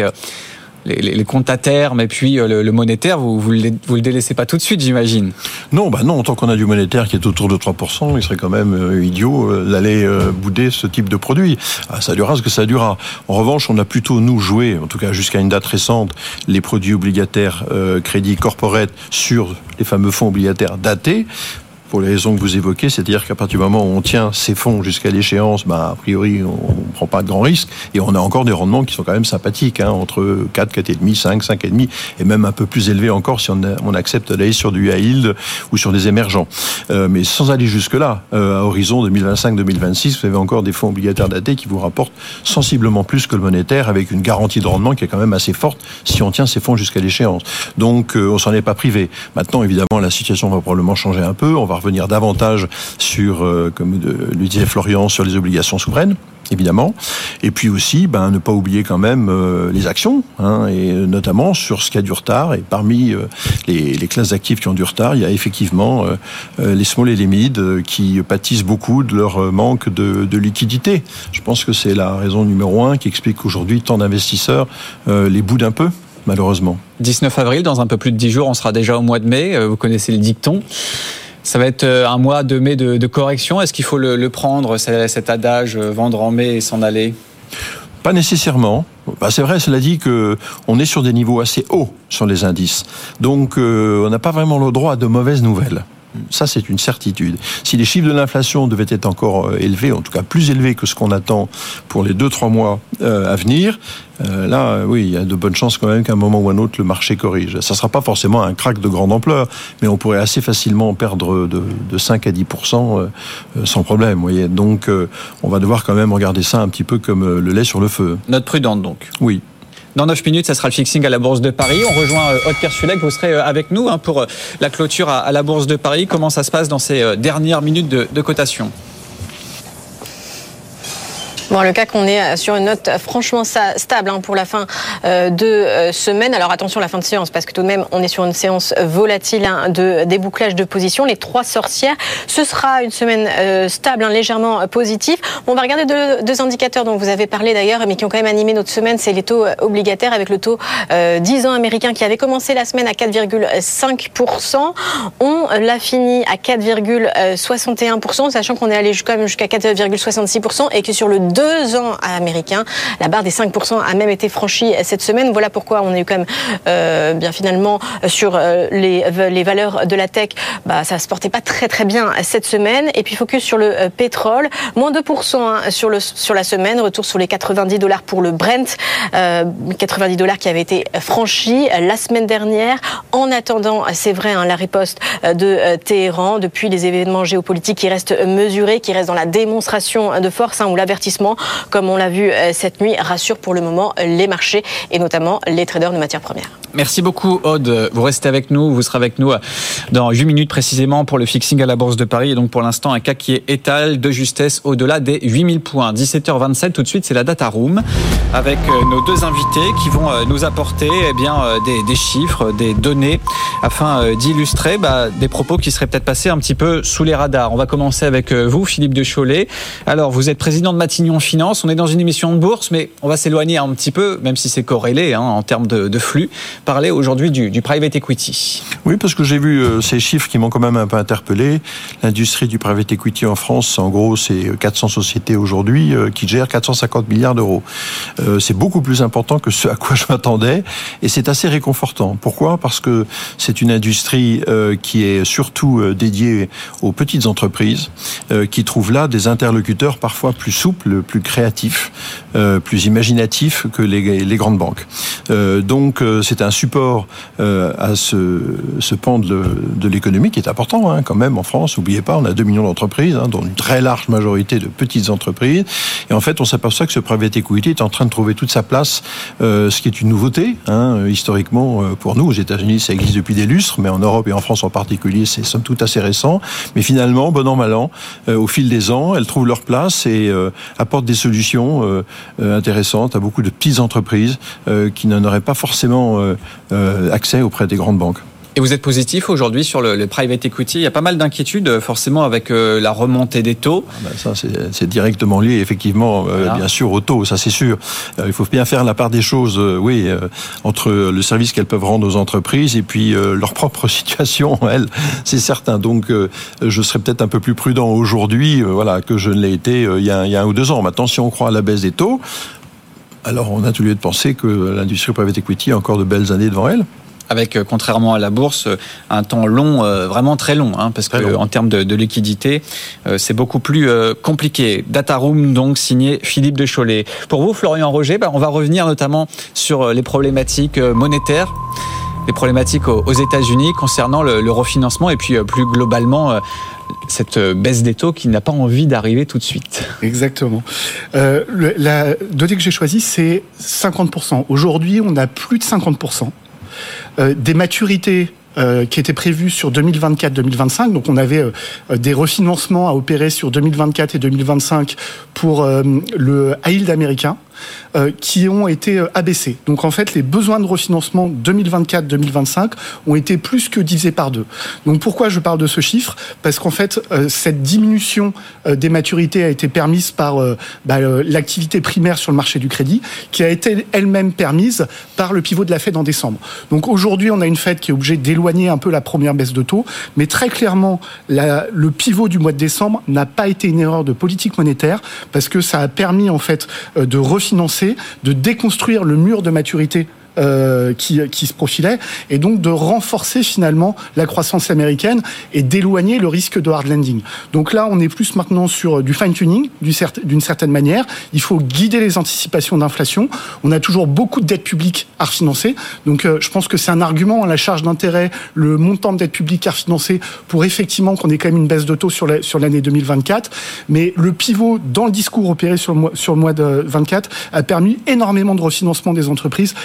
les comptes à terme et puis le monétaire, vous le délaissez pas tout de suite, j'imagine. Non, tant qu'on a du monétaire qui est autour de 3%, il serait quand même idiot d'aller bouder ce type de produit. Ça durera ce que ça durera. En revanche, on a plutôt, nous, joué, en tout cas jusqu'à une date récente, les produits obligataires crédit corporate sur les fameux fonds obligataires datés, pour les raisons que vous évoquez, c'est-à-dire qu'à partir du moment où on tient ces fonds jusqu'à l'échéance, a priori, on ne prend pas de grands risques, et on a encore des rendements qui sont quand même sympathiques, entre 4, 4,5, 5, 5,5, et même un peu plus élevés encore si on accepte d'aller sur du high yield ou sur des émergents. Mais sans aller jusque-là, à horizon 2025-2026, vous avez encore des fonds obligataires datés qui vous rapportent sensiblement plus que le monétaire, avec une garantie de rendement qui est quand même assez forte si on tient ces fonds jusqu'à l'échéance. Donc, on s'en est pas privé. Maintenant, évidemment, la situation va probablement changer un peu, on va revenir davantage sur, comme le disait Florian, sur les obligations souveraines, évidemment. Et puis aussi, ne pas oublier quand même les actions, et notamment sur ce qui a du retard. Et parmi les classes d'actifs qui ont du retard, il y a effectivement les small et les mid qui pâtissent beaucoup de leur manque de liquidité. Je pense que c'est la raison numéro 1 qui explique qu'aujourd'hui, tant d'investisseurs les boudent un peu, malheureusement. 19 avril, dans un peu plus de 10 jours, on sera déjà au mois de mai. Vous connaissez le dicton. Ça va être un mois de mai de correction. Est-ce qu'il faut le prendre, cet adage, vendre en mai et s'en aller ? Pas nécessairement. C'est vrai, cela dit qu'on est sur des niveaux assez hauts sur les indices. Donc, on n'a pas vraiment le droit à de mauvaises nouvelles. Ça, c'est une certitude. Si les chiffres de l'inflation devaient être encore élevés, en tout cas plus élevés que ce qu'on attend pour les 2-3 mois à venir, là, oui, il y a de bonnes chances quand même qu'à un moment ou à un autre, le marché corrige. Ça ne sera pas forcément un crack de grande ampleur, mais on pourrait assez facilement perdre de 5 à 10% sans problème. Vous voyez. Donc, on va devoir quand même regarder ça un petit peu comme le lait sur le feu. Note prudente, donc. Oui. Dans 9 minutes, ça sera le fixing à la Bourse de Paris. On rejoint Aude Kersulek, vous serez avec nous pour la clôture à la Bourse de Paris. Comment ça se passe dans ces dernières minutes de cotation ? Bon, le CAC, on est sur une note franchement stable pour la fin de semaine. Alors attention, la fin de séance, parce que tout de même, on est sur une séance volatile de débouclage de position. Les 3 sorcières, ce sera une semaine stable, légèrement positive. Bon, on va regarder deux indicateurs dont vous avez parlé d'ailleurs, mais qui ont quand même animé notre semaine. C'est les taux obligataires avec le taux 10 ans américain qui avait commencé la semaine à 4,5%. On l'a fini à 4,61%, sachant qu'on est allé quand même jusqu'à 4,66% et que sur le 2 ans américain, la barre des 5% a même été franchie cette semaine. Voilà pourquoi on a eu quand même bien finalement sur les valeurs de la tech, ça se portait pas très très bien cette semaine. Et puis focus sur le pétrole, moins 2% sur la semaine, retour sur les $90 pour le Brent, $90 qui avait été franchi la semaine dernière. En attendant, c'est vrai, la riposte de Téhéran depuis les événements géopolitiques qui restent mesurés, qui restent dans la démonstration de force ou l'avertissement, comme on l'a vu cette nuit, rassure pour le moment les marchés et notamment les traders de matières premières. Merci beaucoup Aude, vous restez avec nous, vous serez avec nous dans 8 minutes précisément pour le fixing à la Bourse de Paris et donc pour l'instant un CAC qui étale de justesse au-delà des 8000 points. 17h27, tout de suite c'est la Data Room avec nos 2 invités qui vont nous apporter des chiffres, des données afin d'illustrer des propos qui seraient peut-être passés un petit peu sous les radars. On va commencer avec vous Philippe de Cholet. Alors vous êtes président de Matignon Finance, on est dans une émission de bourse mais on va s'éloigner un petit peu, même si c'est corrélé en termes de flux, parler aujourd'hui du private equity. Oui, parce que j'ai vu ces chiffres qui m'ont quand même un peu interpellé. L'industrie du private equity en France, en gros, c'est 400 sociétés aujourd'hui qui gèrent 450 milliards d'euros. C'est beaucoup plus important que ce à quoi je m'attendais et c'est assez réconfortant. Pourquoi ? Parce que c'est une industrie qui est surtout dédiée aux petites entreprises qui trouvent là des interlocuteurs parfois plus souples, plus créatifs, plus imaginatifs que les grandes banques. Donc c'est un support à ce pan de l'économie qui est important quand même en France. N'oubliez pas, on a 2 millions d'entreprises, dont une très large majorité de petites entreprises. Et en fait, on s'aperçoit que ce private equity est en train de trouver toute sa place, ce qui est une nouveauté. Historiquement, pour nous, aux États-Unis, ça existe depuis des lustres, mais en Europe et en France en particulier, c'est somme toute assez récent. Mais finalement, bon an, mal an, au fil des ans, elles trouvent leur place et apportent des solutions intéressantes à beaucoup de petites entreprises qui n'en auraient pas forcément accès auprès des grandes banques. Et vous êtes positif aujourd'hui sur le private equity. Il y a pas mal d'inquiétudes forcément avec la remontée des taux. Ça, c'est directement lié effectivement, bien sûr, aux taux, ça c'est sûr. Il faut bien faire la part des choses, entre le service qu'elles peuvent rendre aux entreprises et puis leur propre situation, elles, c'est certain. Donc, je serais peut-être un peu plus prudent aujourd'hui, que je ne l'ai été il y a 1 ou 2 ans. Maintenant, si on croit à la baisse des taux, alors on a tout lieu de penser que l'industrie private equity a encore de belles années devant elle. Avec, contrairement à la bourse, un temps long, vraiment très long, parce que en termes de liquidité, c'est beaucoup plus compliqué. Data Room, donc, signé Philippe de Cholet. Pour vous, Florian Roger, on va revenir notamment sur les problématiques monétaires, les problématiques aux États-Unis concernant le refinancement et puis plus globalement cette baisse des taux qui n'a pas envie d'arriver tout de suite. Exactement. La donnée que j'ai choisie, c'est 50%. Aujourd'hui, on a plus de 50%. Des maturités qui étaient prévues sur 2024-2025. Donc on avait des refinancements à opérer sur 2024 et 2025 pour le high yield américain qui ont été abaissés. Donc en fait, les besoins de refinancement 2024-2025 ont été plus que divisés par 2. Donc pourquoi je parle de ce chiffre ? Parce qu'en fait, cette diminution des maturités a été permise par l'activité primaire sur le marché du crédit, qui a été elle-même permise par le pivot de la Fed en décembre. Donc aujourd'hui, on a une Fed qui est obligée d'éloigner un peu la première baisse de taux, mais très clairement, le pivot du mois de décembre n'a pas été une erreur de politique monétaire, parce que ça a permis en fait de refinancer, de déconstruire le mur de maturité qui se profilait, et donc de renforcer finalement la croissance américaine et d'éloigner le risque de hard landing. Donc là, on est plus maintenant sur du fine-tuning, d'une certaine manière. Il faut guider les anticipations d'inflation. On a toujours beaucoup de dettes publiques à refinancer. Donc je pense que c'est un argument, la charge d'intérêt, le montant de dette publique à refinancer, pour effectivement qu'on ait quand même une baisse de taux sur l'année 2024. Mais le pivot dans le discours opéré sur le mois de 24 a permis énormément de refinancement des entreprises et a quand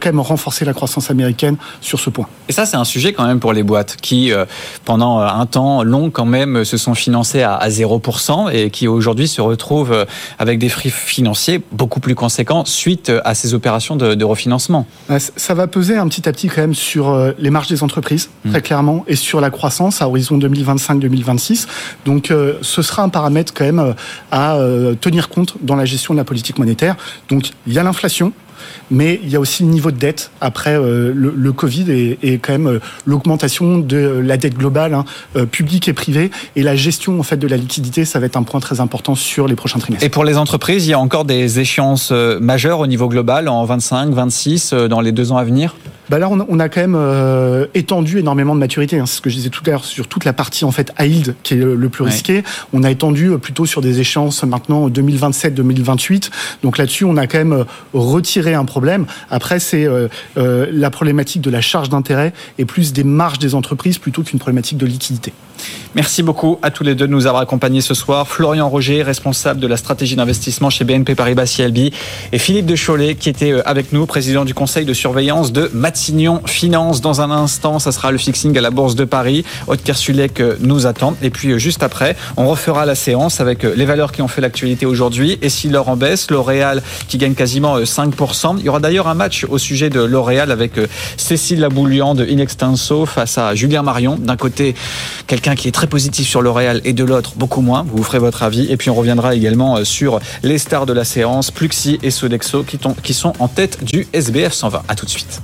quand même renforcer la croissance américaine sur ce point. Et ça, c'est un sujet quand même pour les boîtes qui, pendant un temps long quand même, se sont financées à 0% et qui aujourd'hui se retrouvent avec des flux financiers beaucoup plus conséquents suite à ces opérations de refinancement. Ça va peser un petit à petit quand même sur les marges des entreprises, très clairement, et sur la croissance à horizon 2025-2026. Donc ce sera un paramètre quand même à tenir compte dans la gestion de la politique monétaire. Donc il y a l'inflation, mais il y a aussi le niveau de dette après le Covid et quand même l'augmentation de la dette globale, publique et privée, et la gestion en fait de la liquidité, ça va être un point très important sur les prochains trimestres. Et pour les entreprises, il y a encore des échéances majeures au niveau global en 25, 26 dans les 2 ans à venir? Là, on a quand même étendu énormément de maturité. C'est ce que je disais tout à l'heure sur toute la partie en fait high yield qui est le plus risqué. On a étendu plutôt sur des échéances maintenant 2027-2028. Donc là-dessus, on a quand même retiré un problème. Après, c'est la problématique de la charge d'intérêt et plus des marges des entreprises plutôt qu'une problématique de liquidité. Merci beaucoup à tous les deux de nous avoir accompagnés ce soir. Florian Roger, responsable de la stratégie d'investissement chez BNP Paribas CIB, et Philippe de Cholet qui était avec nous, président du conseil de surveillance de Matignon Finance. Dans un instant, ça sera le fixing à la Bourse de Paris. Aude Kersulek nous attend. Et puis juste après, on refera la séance avec les valeurs qui ont fait l'actualité aujourd'hui. Et si l'or en baisse, L'Oréal qui gagne quasiment 5%. Il y aura d'ailleurs un match au sujet de L'Oréal avec Cécile Laboulian de Inextenso face à Julien Marion. D'un côté, quelqu'un qui est très positif sur L'Oréal et de l'autre, beaucoup moins. Vous ferez votre avis. Et puis on reviendra également sur les stars de la séance, Pluxee et Sodexo qui sont en tête du SBF 120. À tout de suite.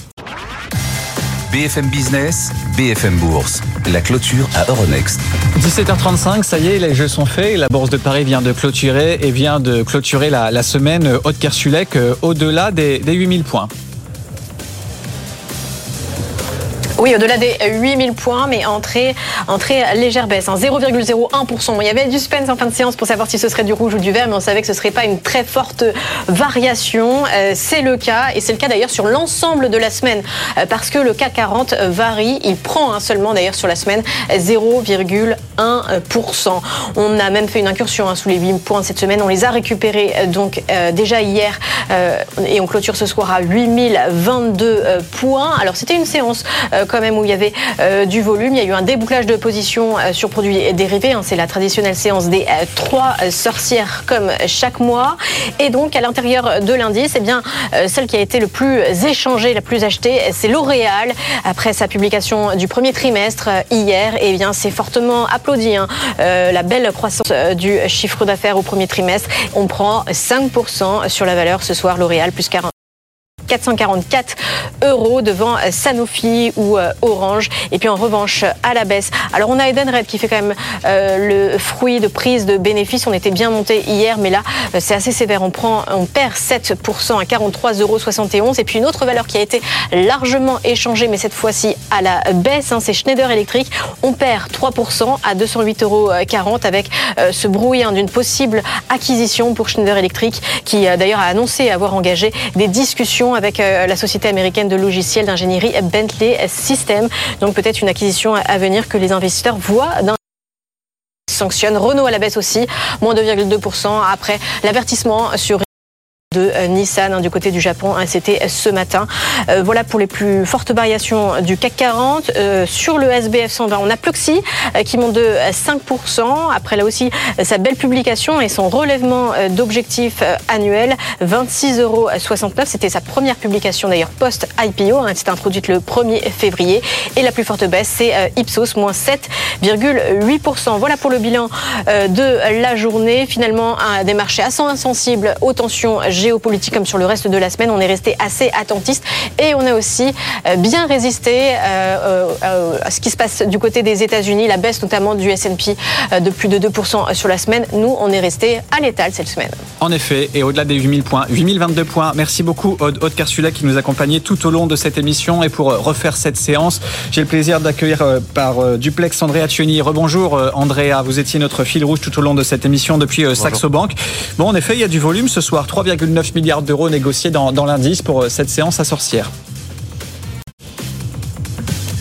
BFM Business, BFM Bourse. La clôture à Euronext. 17h35, ça y est, les jeux sont faits. La Bourse de Paris vient de clôturer la semaine. Aude Kersulek, au-delà des 8000 points. Oui, au-delà des 8000 points, mais entrée légère baisse, 0,01%. Il y avait du suspense en fin de séance pour savoir si ce serait du rouge ou du vert, mais on savait que ce ne serait pas une très forte variation. C'est le cas, et c'est le cas d'ailleurs sur l'ensemble de la semaine, parce que le CAC 40 varie. Il prend seulement d'ailleurs sur la semaine 0,1%. On a même fait une incursion sous les 8 points cette semaine. On les a récupérés donc déjà hier, et on clôture ce soir à 8022 points. Alors c'était une séance quand même où il y avait du volume. Il y a eu un débouclage de positions sur produits dérivés. C'est la traditionnelle séance des 3 sorcières comme chaque mois. Et donc à l'intérieur de l'indice, celle qui a été le plus échangée, la plus achetée, c'est L'Oréal. Après sa publication du premier trimestre hier, c'est fortement applaudi. La belle croissance du chiffre d'affaires au premier trimestre. On prend 5% sur la valeur ce soir. L'Oréal plus 444 € devant Sanofi ou Orange. Et puis en revanche, à la baisse, alors on a Edenred qui fait quand même le fruit de prise de bénéfices. On était bien monté hier, mais là c'est assez sévère. On perd 7% à 43,71 €. Et puis une autre valeur qui a été largement échangée, mais cette fois-ci à la baisse, c'est Schneider Electric. On perd 3% à 208,40 € avec ce bruit d'une possible acquisition pour Schneider Electric, qui d'ailleurs a annoncé avoir engagé des discussions avec la société américaine de logiciels d'ingénierie Bentley Systems. Donc peut-être une acquisition à venir que les investisseurs voient d'un sanctionne. Renault à la baisse aussi, moins 2,2% après l'avertissement sur de Nissan du côté du Japon, c'était ce matin. Voilà pour les plus fortes variations du CAC 40. Sur le SBF 120, on a Pluxee qui monte de 5%. Après là aussi, sa belle publication et son relèvement d'objectifs annuel, 26,69 €. C'était sa première publication d'ailleurs post-IPO. Elle s'est introduite le 1er février. Et la plus forte baisse, c'est Ipsos, moins 7,8%. Voilà pour le bilan de la journée. Finalement, des marchés assez insensibles aux tensions géopolitique comme sur le reste de la semaine. On est resté assez attentiste et on a aussi bien résisté à ce qui se passe du côté des États-Unis, la baisse notamment du S&P de plus de 2% sur la semaine. Nous, on est resté à l'étal cette semaine. En effet, et au-delà des 8000 points, 8022 points. Merci beaucoup Aude Kersulek qui nous accompagnait tout au long de cette émission. Et pour refaire cette séance, j'ai le plaisir d'accueillir par duplex Andrea Cioni. Rebonjour Andrea, vous étiez notre fil rouge tout au long de cette émission depuis Saxo Bank. Bon, en effet, il y a du volume ce soir, 3,9 milliards d'euros négociés dans l'indice pour cette séance à sorcière.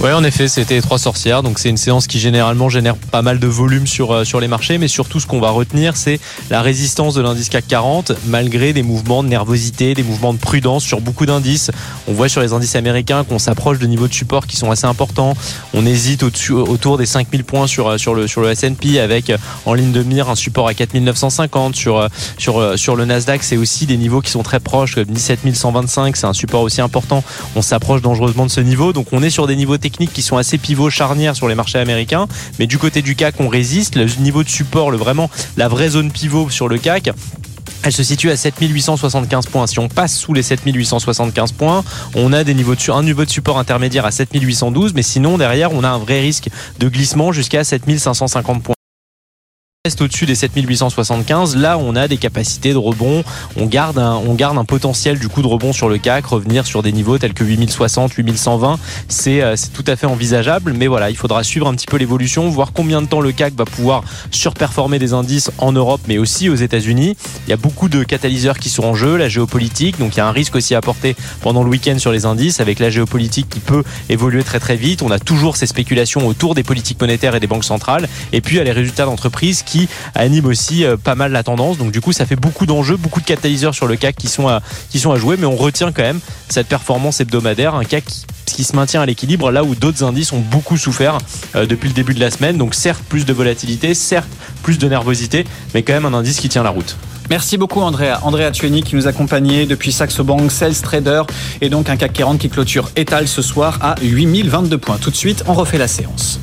Ouais, en effet, c'était les trois sorcières. Donc c'est une séance qui généralement génère pas mal de volume sur les marchés, mais surtout ce qu'on va retenir, c'est la résistance de l'indice CAC 40 malgré des mouvements de nervosité, des mouvements de prudence sur beaucoup d'indices. On voit sur les indices américains qu'on s'approche de niveaux de support qui sont assez importants. On hésite autour des 5000 points sur le S&P avec en ligne de mire un support à 4950 sur le Nasdaq. C'est aussi des niveaux qui sont très proches, 17125, c'est un support aussi important. On s'approche dangereusement de ce niveau. Donc on est sur des niveaux techniques qui sont assez pivots, charnières sur les marchés américains, mais du côté du CAC on résiste. Le niveau de support, vraiment la vraie zone pivot sur le CAC, elle se situe à 7875 points. Si on passe sous les 7875 points, on a un niveau de support intermédiaire à 7812, mais sinon derrière on a un vrai risque de glissement jusqu'à 7550 points. Reste au-dessus des 7875, là on a des capacités de rebond, on garde un potentiel du coup de rebond sur le CAC, revenir sur des niveaux tels que 8060, 8120, c'est tout à fait envisageable, mais voilà, il faudra suivre un petit peu l'évolution, voir combien de temps le CAC va pouvoir surperformer des indices en Europe mais aussi aux États-Unis. Il y a beaucoup de catalyseurs qui sont en jeu, la géopolitique, donc il y a un risque aussi à porter pendant le week-end sur les indices avec la géopolitique qui peut évoluer très très vite. On a toujours ces spéculations autour des politiques monétaires et des banques centrales, et puis il y a les résultats d'entreprises qui anime aussi pas mal la tendance. Donc du coup ça fait beaucoup d'enjeux, beaucoup de catalyseurs sur le CAC qui sont à jouer, mais on retient quand même cette performance hebdomadaire, un CAC qui se maintient à l'équilibre là où d'autres indices ont beaucoup souffert depuis le début de la semaine. Donc certes plus de volatilité, certes plus de nervosité, mais quand même un indice qui tient la route. Merci beaucoup Andrea Tueni qui nous accompagnait depuis Saxo Bank, Sales Trader, et donc un CAC 40 qui clôture Etal ce soir à 8022 points. Tout de suite on refait la séance.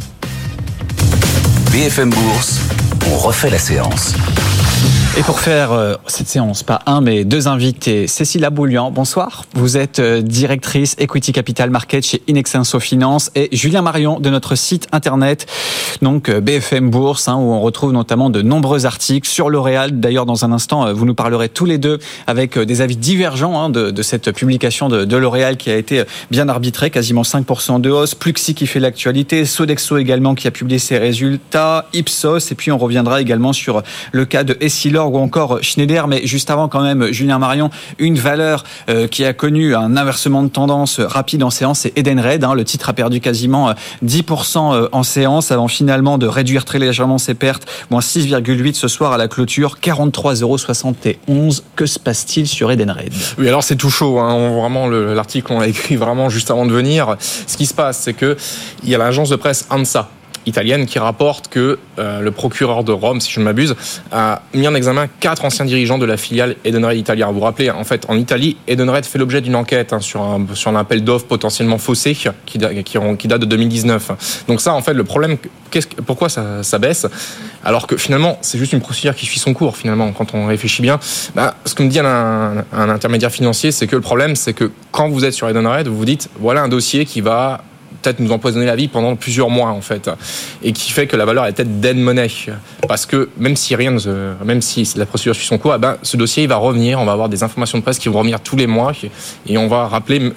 BFM Bourse, on refait la séance. Et pour faire cette séance, pas un mais deux invités, Cécile Aboulian, bonsoir. Vous êtes directrice Equity Capital Market chez Inextenso Finance, et Julien Marion de notre site internet, donc BFM Bourse, où on retrouve notamment de nombreux articles sur L'Oréal. D'ailleurs, dans un instant, vous nous parlerez tous les deux avec des avis divergents de cette publication de L'Oréal qui a été bien arbitrée, quasiment 5% de hausse. Pluxee qui fait l'actualité, Sodexo également qui a publié ses résultats, Ipsos, et puis on reviendra également sur le cas de Essilor ou encore Schneider. Mais juste avant quand même, Julien Marion, une valeur qui a connu un inversement de tendance rapide en séance, c'est Edenred. Le titre a perdu quasiment 10% en séance avant finalement de réduire très légèrement ses pertes, moins 6,8 ce soir à la clôture, 43,71 €. Que se passe-t-il sur Edenred ? Oui, alors c'est tout chaud. Vraiment, l'article, on l'a écrit vraiment juste avant de venir. Ce qui se passe, c'est que il y a l'agence de presse ANSA italienne qui rapporte que le procureur de Rome, si je ne m'abuse, a mis en examen 4 anciens dirigeants de la filiale Edenred Italia. Vous vous rappelez, en fait, en Italie, Edenred fait l'objet d'une enquête sur un appel d'offres potentiellement faussé qui date de 2019. Donc ça, en fait, le problème, pourquoi ça baisse, alors que finalement, c'est juste une procédure qui suit son cours, finalement, quand on réfléchit bien. Ce que me dit un intermédiaire financier, c'est que le problème, c'est que quand vous êtes sur Edenred, vous vous dites, voilà un dossier qui va peut-être nous empoisonner la vie pendant plusieurs mois en fait, et qui fait que la valeur est peut-être dead money, parce que même si la procédure suit son cours, ce dossier il va revenir, on va avoir des informations de presse qui vont revenir tous les mois, et on va rappeler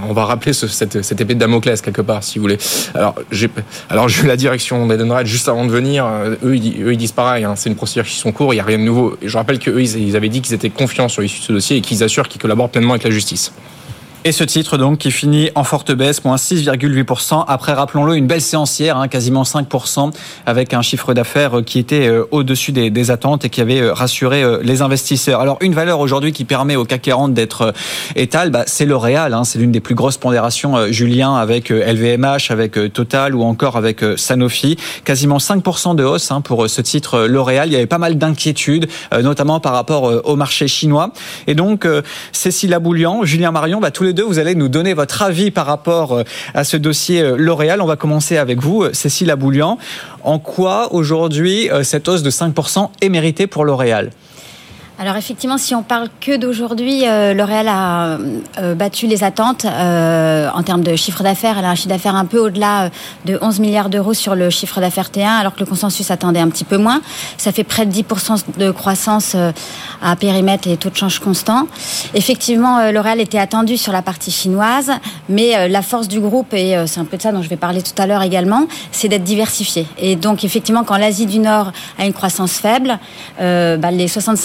cette épée de Damoclès quelque part, si vous voulez. Alors j'ai eu la direction d'Edenred juste avant de venir, eux ils disent pareil, c'est une procédure qui suit son cours, il n'y a rien de nouveau. Et je rappelle qu'eux ils avaient dit qu'ils étaient confiants sur l'issue de ce dossier et qu'ils assurent qu'ils collaborent pleinement avec la justice. Et ce titre donc qui finit en forte baisse, moins 6,8%. Après, rappelons-le, une belle séance hier, quasiment 5%, avec un chiffre d'affaires qui était au-dessus des attentes et qui avait rassuré les investisseurs. Alors, une valeur aujourd'hui qui permet au CAC 40 d'être étale, c'est L'Oréal. C'est l'une des plus grosses pondérations, Julien, avec LVMH, avec Total ou encore avec Sanofi. Quasiment 5% de hausse pour ce titre L'Oréal. Il y avait pas mal d'inquiétudes, notamment par rapport au marché chinois. Et donc, Cécile Aboulian, Julien Marion, tous les deux, vous allez nous donner votre avis par rapport à ce dossier L'Oréal. On va commencer avec vous, Cécile Aboulian. En quoi, aujourd'hui, cette hausse de 5% est méritée pour L'Oréal ? Alors effectivement, si on parle que d'aujourd'hui, L'Oréal a battu les attentes en termes de chiffre d'affaires. Elle a un chiffre d'affaires un peu au-delà de 11 milliards d'euros sur le chiffre d'affaires T1, alors que le consensus attendait un petit peu moins. Ça fait près de 10% de croissance à périmètre et taux de change constant. Effectivement, L'Oréal était attendu sur la partie chinoise, mais la force du groupe, et c'est un peu de ça dont je vais parler tout à l'heure également, c'est d'être diversifié. Et donc effectivement, quand l'Asie du Nord a une croissance faible, les 65 autres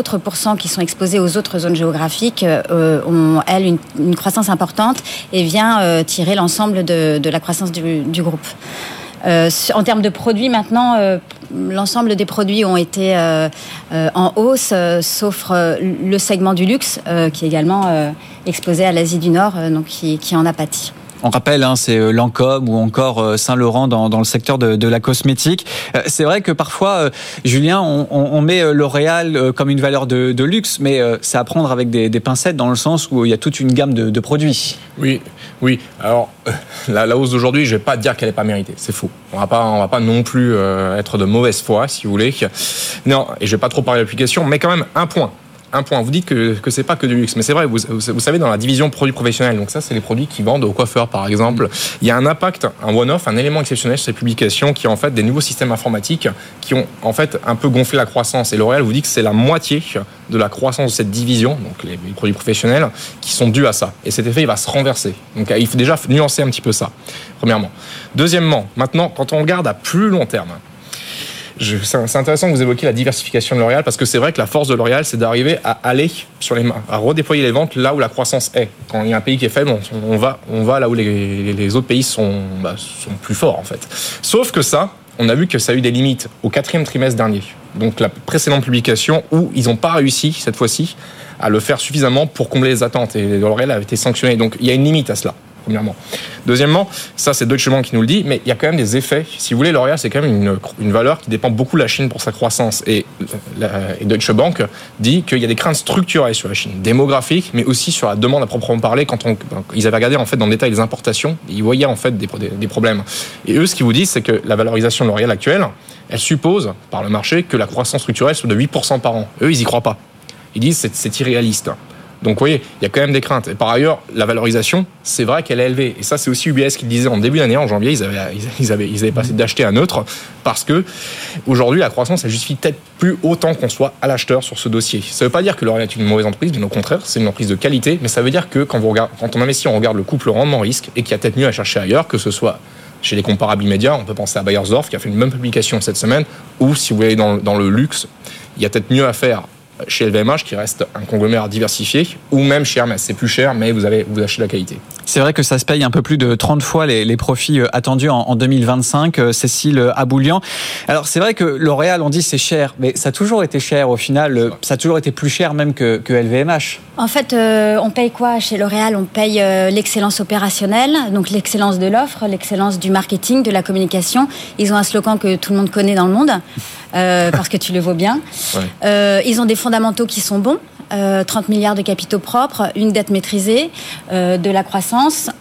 autres pourcents qui sont exposés aux autres zones géographiques ont, elles, une croissance importante et vient tirer l'ensemble de la croissance du groupe. En termes de produits, maintenant, l'ensemble des produits ont été en hausse, sauf le segment du luxe, qui est également exposé à l'Asie du Nord, donc qui en a pâti. On rappelle, c'est Lancôme ou encore Saint-Laurent dans le secteur de la cosmétique. C'est vrai que parfois, Julien, on met L'Oréal comme une valeur de luxe, mais c'est à prendre avec des pincettes dans le sens où il y a toute une gamme de produits. Oui. Alors, la hausse d'aujourd'hui, je vais pas dire qu'elle n'est pas méritée. C'est faux. On va pas non plus être de mauvaise foi, si vous voulez. Non, et je vais pas trop parler d'application, mais quand même un point. Vous dites que c'est pas que du luxe, mais c'est vrai, vous savez, dans la division produits professionnels, donc ça c'est les produits qui vendent aux coiffeurs par exemple, il y a un impact, un one-off, un élément exceptionnel sur ces publications qui est en fait des nouveaux systèmes informatiques qui ont en fait un peu gonflé la croissance. Et L'Oréal vous dit que c'est la moitié de la croissance de cette division, donc les produits professionnels, qui sont dus à ça. Et cet effet il va se renverser. Donc il faut déjà nuancer un petit peu ça, premièrement. Deuxièmement, maintenant quand on regarde à plus long terme, c'est intéressant que vous évoquiez la diversification de L'Oréal parce que c'est vrai que la force de L'Oréal, c'est d'arriver à aller à redéployer les ventes là où la croissance est. Quand il y a un pays qui est faible, on va là où les autres pays sont plus forts en fait. Sauf que ça, on a vu que ça a eu des limites au 4e trimestre dernier. Donc la précédente publication où ils n'ont pas réussi cette fois-ci à le faire suffisamment pour combler les attentes et L'Oréal a été sanctionné. Donc il y a une limite à cela. Premièrement. Deuxièmement, ça c'est Deutsche Bank qui nous le dit, mais il y a quand même des effets. Si vous voulez, L'Oréal c'est quand même une valeur qui dépend beaucoup de la Chine pour sa croissance. Et Deutsche Bank dit qu'il y a des craintes structurelles sur la Chine, démographiques, mais aussi sur la demande à proprement parler. Quand ils avaient regardé en fait dans le détail les importations, ils voyaient en fait des problèmes. Et eux, ce qu'ils vous disent, c'est que la valorisation de L'Oréal actuelle, elle suppose par le marché que la croissance structurelle soit de 8% par an. Eux, ils y croient pas. Ils disent que c'est irréaliste. Donc, vous voyez, il y a quand même des craintes. Et par ailleurs, la valorisation, c'est vrai qu'elle est élevée. Et ça, c'est aussi UBS qui le disait en début d'année, en janvier, ils avaient passé d'acheter à neutre parce que aujourd'hui, la croissance, elle justifie peut-être plus autant qu'on soit à l'acheteur sur ce dossier. Ça ne veut pas dire que L'Oréal est une mauvaise entreprise, bien au contraire, c'est une entreprise de qualité, mais ça veut dire que quand on investit, on regarde le couple rendement-risque et qu'il y a peut-être mieux à chercher ailleurs, que ce soit chez les comparables immédiats. On peut penser à Beiersdorf qui a fait une même publication cette semaine, ou si vous voulez dans le luxe, il y a peut-être mieux à faire chez LVMH qui reste un conglomérat diversifié, ou même chez Hermès. C'est plus cher, mais vous achetez la qualité. C'est vrai que ça se paye un peu plus de 30 fois les profits attendus en 2025. Cécile Aboulian. Alors c'est vrai que L'Oréal, on dit c'est cher, mais ça a toujours été cher au final. Ça a toujours été plus cher même que LVMH. En fait, on paye quoi chez L'Oréal ? On paye l'excellence opérationnelle, donc l'excellence de l'offre, l'excellence du marketing, de la communication. Ils ont un slogan que tout le monde connaît dans le monde, parce que tu le vaux bien. Ouais. Ils ont des fondamentaux qui sont bons. 30 milliards de capitaux propres, une dette maîtrisée, de la croissance,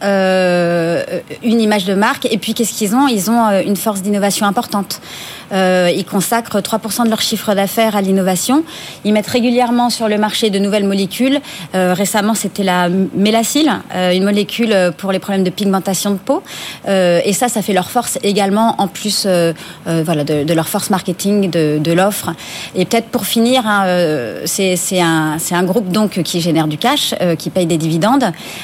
une image de marque. Et puis, qu'est-ce qu'ils ont ? Ils ont une force d'innovation importante. Ils consacrent 3% de leur chiffre d'affaires à l'innovation. Ils mettent régulièrement sur le marché de nouvelles molécules. Récemment, c'était la Mélacil, une molécule pour les problèmes de pigmentation de peau. Et ça fait leur force également, en plus de leur force marketing, de l'offre. Et peut-être pour finir, c'est un groupe donc qui génère du cash, qui paye des dividendes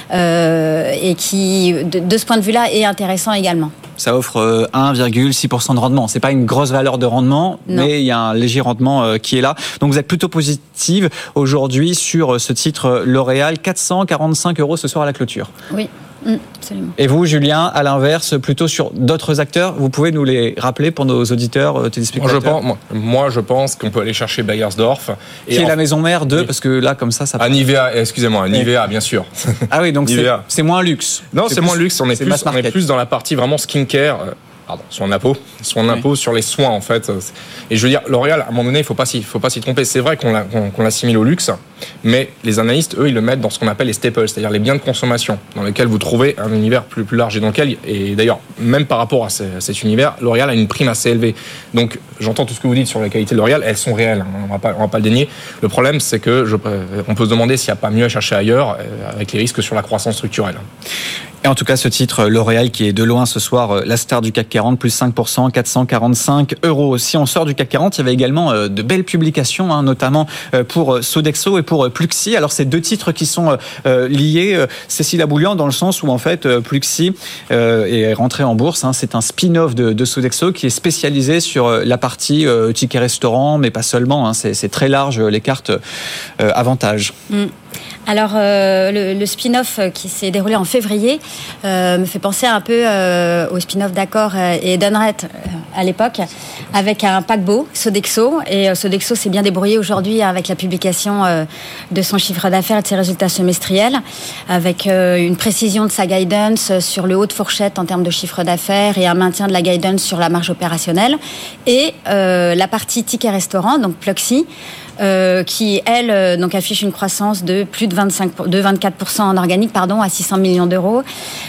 et qui, de ce point de vue-là, est intéressant également. Ça offre 1,6% de rendement. C'est pas une grosse valeur de rendement, mais il y a un léger rendement qui est là. Donc vous êtes plutôt positive aujourd'hui sur ce titre L'Oréal, 445 € ce soir à la clôture. Oui. Absolument. Et vous, Julien, à l'inverse, plutôt sur d'autres acteurs, vous pouvez nous les rappeler pour nos auditeurs, téléspectateurs ? Moi, je pense qu'on peut aller chercher Beiersdorf. Qui est la maison mère de, parce que là, comme ça... Nivea, excusez-moi, Nivea, bien sûr. Ah oui, donc c'est moins luxe. Non, c'est moins luxe, on est plus dans la partie vraiment skincare. Soin de la peau sur les soins en fait. Et je veux dire, L'Oréal, à un moment donné, il faut pas s'y tromper. C'est vrai qu'on l'assimile au luxe, mais les analystes, eux, ils le mettent dans ce qu'on appelle les staples, c'est-à-dire les biens de consommation, dans lesquels vous trouvez un univers plus large et dans lequel, et d'ailleurs, même par rapport à cet univers, L'Oréal a une prime assez élevée. Donc, j'entends tout ce que vous dites sur la qualité de L'Oréal, elles sont réelles, on va pas le dénier. Le problème, c'est que on peut se demander s'il n'y a pas mieux à chercher ailleurs, avec les risques sur la croissance structurelle. Et en tout cas, ce titre, L'Oréal, qui est de loin ce soir la star du CAC 40, plus 5%, 445 €. Si on sort du CAC 40, il y avait également de belles publications, notamment pour Sodexo et pour Pluxee. Alors, c'est deux titres qui sont liés, Cécile Aboulian, dans le sens où, en fait, Pluxee est rentré en bourse. C'est un spin-off de Sodexo qui est spécialisé sur la partie ticket restaurant, mais pas seulement. C'est très large, les cartes avantages. Alors, le spin-off qui s'est déroulé en février me fait penser un peu au spin-off d'Accor et Edenred à l'époque, avec un paquebot, Sodexo. Et Sodexo s'est bien débrouillé aujourd'hui avec la publication de son chiffre d'affaires et de ses résultats semestriels, avec une précision de sa guidance sur le haut de fourchette en termes de chiffre d'affaires et un maintien de la guidance sur la marge opérationnelle. Et la partie ticket restaurant, donc Pluxee, qui elle donc affiche une croissance de plus de 24% en organique, à 600 millions d'euros,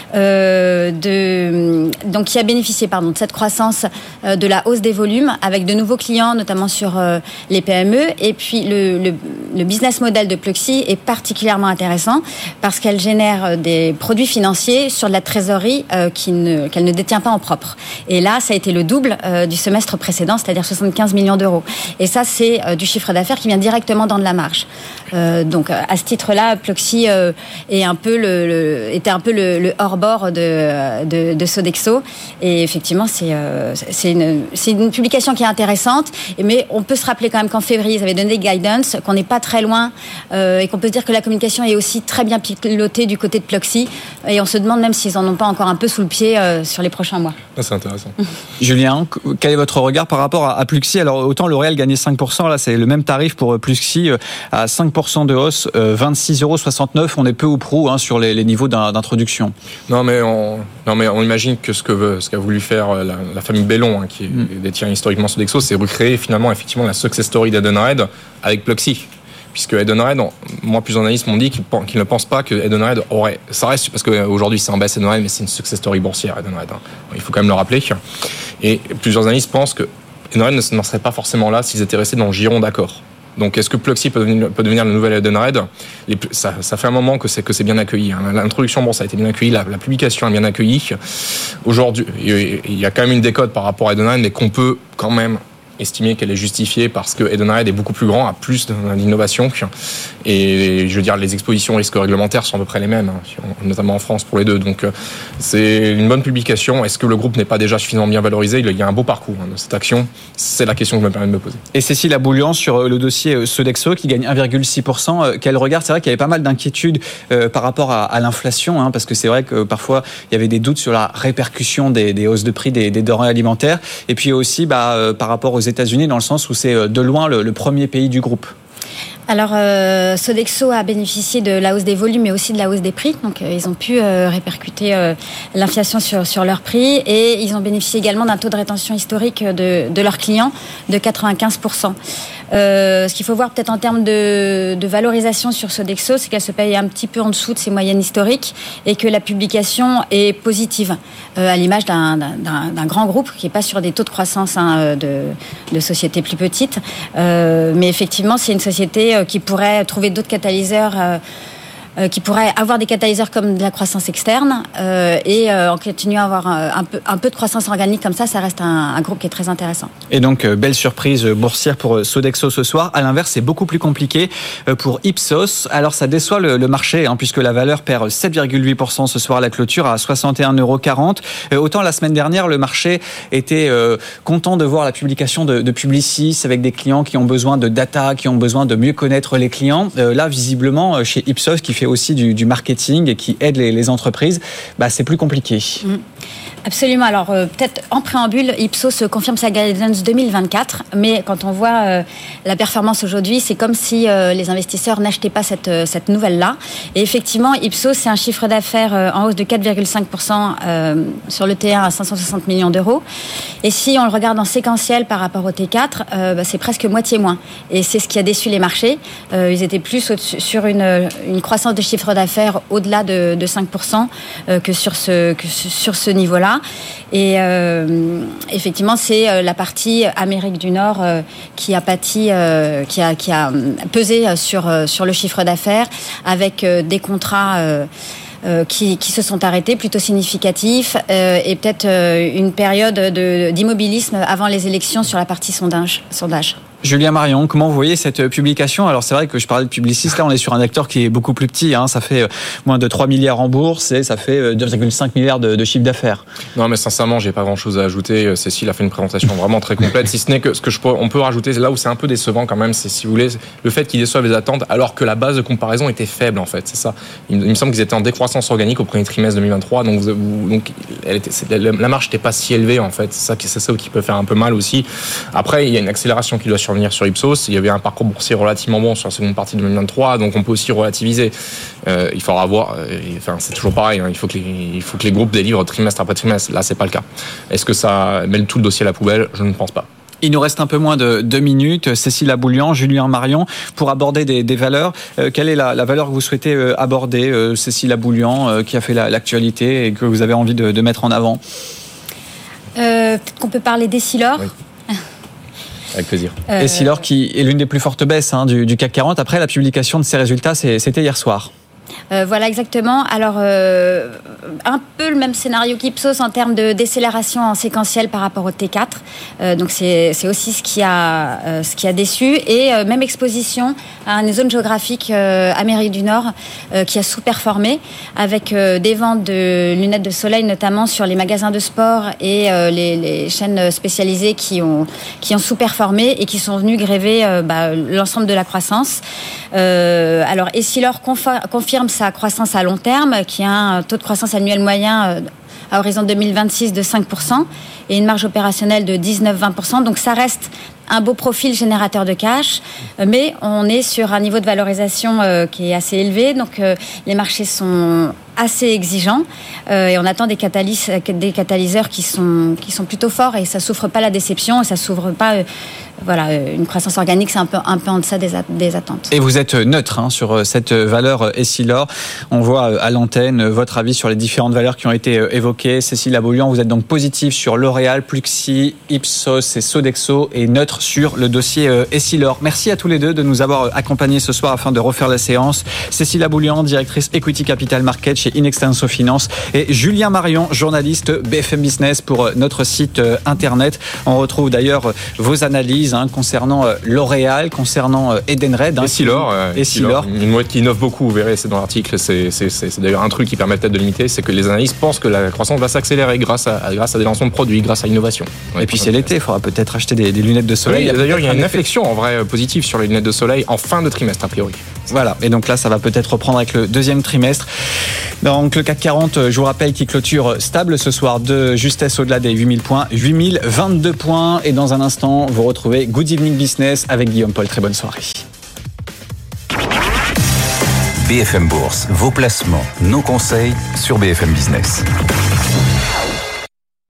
donc qui a bénéficié de cette croissance, de la hausse des volumes avec de nouveaux clients, notamment sur les PME. Et puis le business model de Pluxee est particulièrement intéressant parce qu'elle génère des produits financiers sur de la trésorerie qu'elle ne détient pas en propre. Et là, ça a été le double du semestre précédent, c'est-à-dire 75 millions d'euros. Et ça, c'est du chiffre d'affaires qui vient directement dans de la marge. Donc à ce titre-là, Pluxee était un peu le hors-bord de Sodexo. Et effectivement, c'est une publication qui est intéressante. Mais on peut se rappeler quand même qu'en février, ils avaient donné des guidance, qu'on n'est pas très loin et qu'on peut se dire que la communication est aussi très bien pilotée du côté de Pluxee. Et on se demande même s'ils en ont pas encore un peu sous le pied sur les prochains mois. C'est intéressant. Julien, quel est votre regard par rapport à Pluxee ? Alors autant L'Oréal gagnait 5%, là c'est le même tarif pour Pluxee à 5% de hausse, 26,69 €. On est peu ou prou sur les niveaux d'introduction. Non mais on imagine que ce qu'a voulu faire la famille Bellon, qui détient historiquement Sodexo, c'est recréer finalement effectivement la success story d'Edenred avec Pluxee. Puisque Edenred, moi plusieurs analystes m'ont dit qu'ils ne pensent pas que Edenred aurait... Ça reste, parce qu'aujourd'hui c'est un baisse Edenred, mais c'est une success story boursière Edenred. Il faut quand même le rappeler. Et plusieurs analystes pensent que Edenred n'en serait pas forcément là s'ils étaient restés dans le giron d'Accor. Donc est-ce que Pluxee peut devenir le nouvel Edenred ? Ça fait un moment que c'est bien accueilli. L'introduction, ça a été bien accueilli, la publication est bien accueillie. Aujourd'hui, il y a quand même une décote par rapport à Edenred, mais qu'on peut quand même estimer qu'elle est justifiée parce que Edenred est beaucoup plus grand, a plus d'innovation. Et je veux dire, les expositions risques réglementaires sont à peu près les mêmes, notamment en France pour les deux. Donc c'est une bonne publication. Est-ce que le groupe n'est pas déjà suffisamment bien valorisé ? Il y a un beau parcours de cette action. C'est la question que je me permets de me poser. Et Cécile Aboulian, sur le dossier Sodexo qui gagne 1,6%, quel regard ? C'est vrai qu'il y avait pas mal d'inquiétudes par rapport à l'inflation, parce que c'est vrai que parfois il y avait des doutes sur la répercussion des hausses de prix des denrées alimentaires. Et puis aussi par rapport aux États-Unis, dans le sens où c'est de loin le premier pays du groupe. Alors, Sodexo a bénéficié de la hausse des volumes, mais aussi de la hausse des prix. Donc, ils ont pu répercuter l'inflation sur leurs prix. Et ils ont bénéficié également d'un taux de rétention historique de leurs clients de 95%. Ce qu'il faut voir peut-être en termes de valorisation sur Sodexo, c'est qu'elle se paye un petit peu en dessous de ses moyennes historiques et que la publication est positive, à l'image d'un grand groupe qui n'est pas sur des taux de croissance de sociétés plus petites. Mais effectivement, c'est une société qui pourrait trouver d'autres catalyseurs, qui pourrait avoir des catalyseurs comme de la croissance externe et en continuant à avoir un peu de croissance organique comme ça reste un groupe qui est très intéressant. Et donc, belle surprise boursière pour Sodexo ce soir. À l'inverse, c'est beaucoup plus compliqué pour Ipsos. Alors, ça déçoit le marché, puisque la valeur perd 7,8% ce soir à la clôture à 61,40 €. Autant la semaine dernière, le marché était content de voir la publication de Publicis avec des clients qui ont besoin de data, qui ont besoin de mieux connaître les clients. Là, visiblement, chez Ipsos, qui fait aussi du marketing et qui aide les entreprises, c'est plus compliqué. Absolument. Alors, peut-être en préambule, Ipsos confirme sa guidance 2024, mais quand on voit la performance aujourd'hui, c'est comme si les investisseurs n'achetaient pas cette nouvelle-là. Et effectivement, Ipsos, c'est un chiffre d'affaires en hausse de 4,5% sur le T1 à 560 millions d'euros. Et si on le regarde en séquentiel par rapport au T4, c'est presque moitié moins. Et c'est ce qui a déçu les marchés. Ils étaient plus sur une croissance de chiffre d'affaires au-delà de 5% que sur ce niveau-là. Et effectivement, c'est la partie Amérique du Nord qui a pâti, qui a pesé sur le chiffre d'affaires avec des contrats qui se sont arrêtés, plutôt significatifs, et peut-être une période d'immobilisme avant les élections sur la partie sondage. Julien Marion, comment vous voyez cette publication ? Alors c'est vrai que je parlais de Publicis, là on est sur un acteur qui est beaucoup plus petit, ça fait moins de 3 milliards en bourse et ça fait 2,5 milliards de chiffre d'affaires. Non mais sincèrement, j'ai pas grand chose à ajouter. Cécile a fait une présentation vraiment très complète, si ce n'est que on peut rajouter, là où c'est un peu décevant quand même, c'est, si vous voulez, le fait qu'ils déçoivent les attentes alors que la base de comparaison était faible en fait, c'est ça. Il me semble qu'ils étaient en décroissance organique au premier trimestre 2023, donc la marge n'était pas si élevée en fait, c'est ça qui peut faire un peu mal aussi. Après il y a une accélération qui doit survenir sur Ipsos, il y avait un parcours boursier relativement bon sur la seconde partie de 2023, donc on peut aussi relativiser. Il faudra voir, c'est toujours pareil, il faut que les groupes délivrent trimestre après trimestre, là c'est pas le cas. Est-ce que ça met tout le dossier à la poubelle ? Je ne pense pas. Il nous reste un peu moins de 2 minutes. Cécile Aboulian, Julien Marion, pour aborder des valeurs. Quelle est la valeur que vous souhaitez aborder, Cécile Aboulian, qui a fait l'actualité et que vous avez envie de mettre en avant ? Peut-être qu'on peut parler d'Essilor. Oui. Avec plaisir. Essilor qui est l'une des plus fortes baisses du CAC 40. Après la publication de ses résultats, c'était hier soir. Voilà, exactement. Alors, un peu le même scénario qu'Ipsos en termes de décélération en séquentiel par rapport au T4. Donc, c'est aussi ce qui a déçu. Et même exposition à une zone géographique Amérique du Nord qui a sous-performé avec des ventes de lunettes de soleil, notamment sur les magasins de sport et les chaînes spécialisées qui ont sous-performé et qui sont venues gréver l'ensemble de la croissance. Alors, Essilor confirme sa croissance à long terme, qui a un taux de croissance annuel moyen à horizon 2026 de 5% et une marge opérationnelle de 19-20%. Donc ça reste un beau profil générateur de cash, mais on est sur un niveau de valorisation qui est assez élevé. Donc les marchés sont assez exigeants et on attend des catalyseurs qui sont plutôt forts et ça souffre pas la déception et ça s'ouvre pas une croissance organique, c'est un peu en deçà des attentes. Et vous êtes neutre sur cette valeur Essilor. On voit à l'antenne votre avis sur les différentes valeurs qui ont été évoquées. Cécile Aboulian, vous êtes donc positive sur L'Oréal, Pluxee, Ipsos et Sodexo et neutre sur le dossier Essilor. Merci à tous les deux de nous avoir accompagnés ce soir afin de refaire la séance. Cécile Aboulian, directrice Equity Capital Market chez Inextenso Finance, et Julien Marion, journaliste BFM Business pour notre site internet. On retrouve d'ailleurs vos analyses concernant L'Oréal, concernant Edenred, Essilor. Une boîte qui innove beaucoup, vous verrez, c'est dans l'article. C'est d'ailleurs un truc qui permet peut-être de limiter, c'est que les analystes pensent que la croissance va s'accélérer grâce à des lancements de produits, grâce à l'innovation. Et puis c'est l'été, il faudra peut-être acheter des lunettes de soleil. Oui, d'ailleurs, il y a une inflexion en vrai positive sur les lunettes de soleil en fin de trimestre, a priori. Voilà, et donc là, ça va peut-être reprendre avec le deuxième trimestre. Donc le CAC 40, je vous rappelle, qui clôture stable ce soir, de justesse au-delà des 8000 points, 8022 points. Et dans un instant, vous retrouvez Good Evening Business avec Guillaume Paul. Très bonne soirée. BFM Bourse, vos placements, nos conseils sur BFM Business.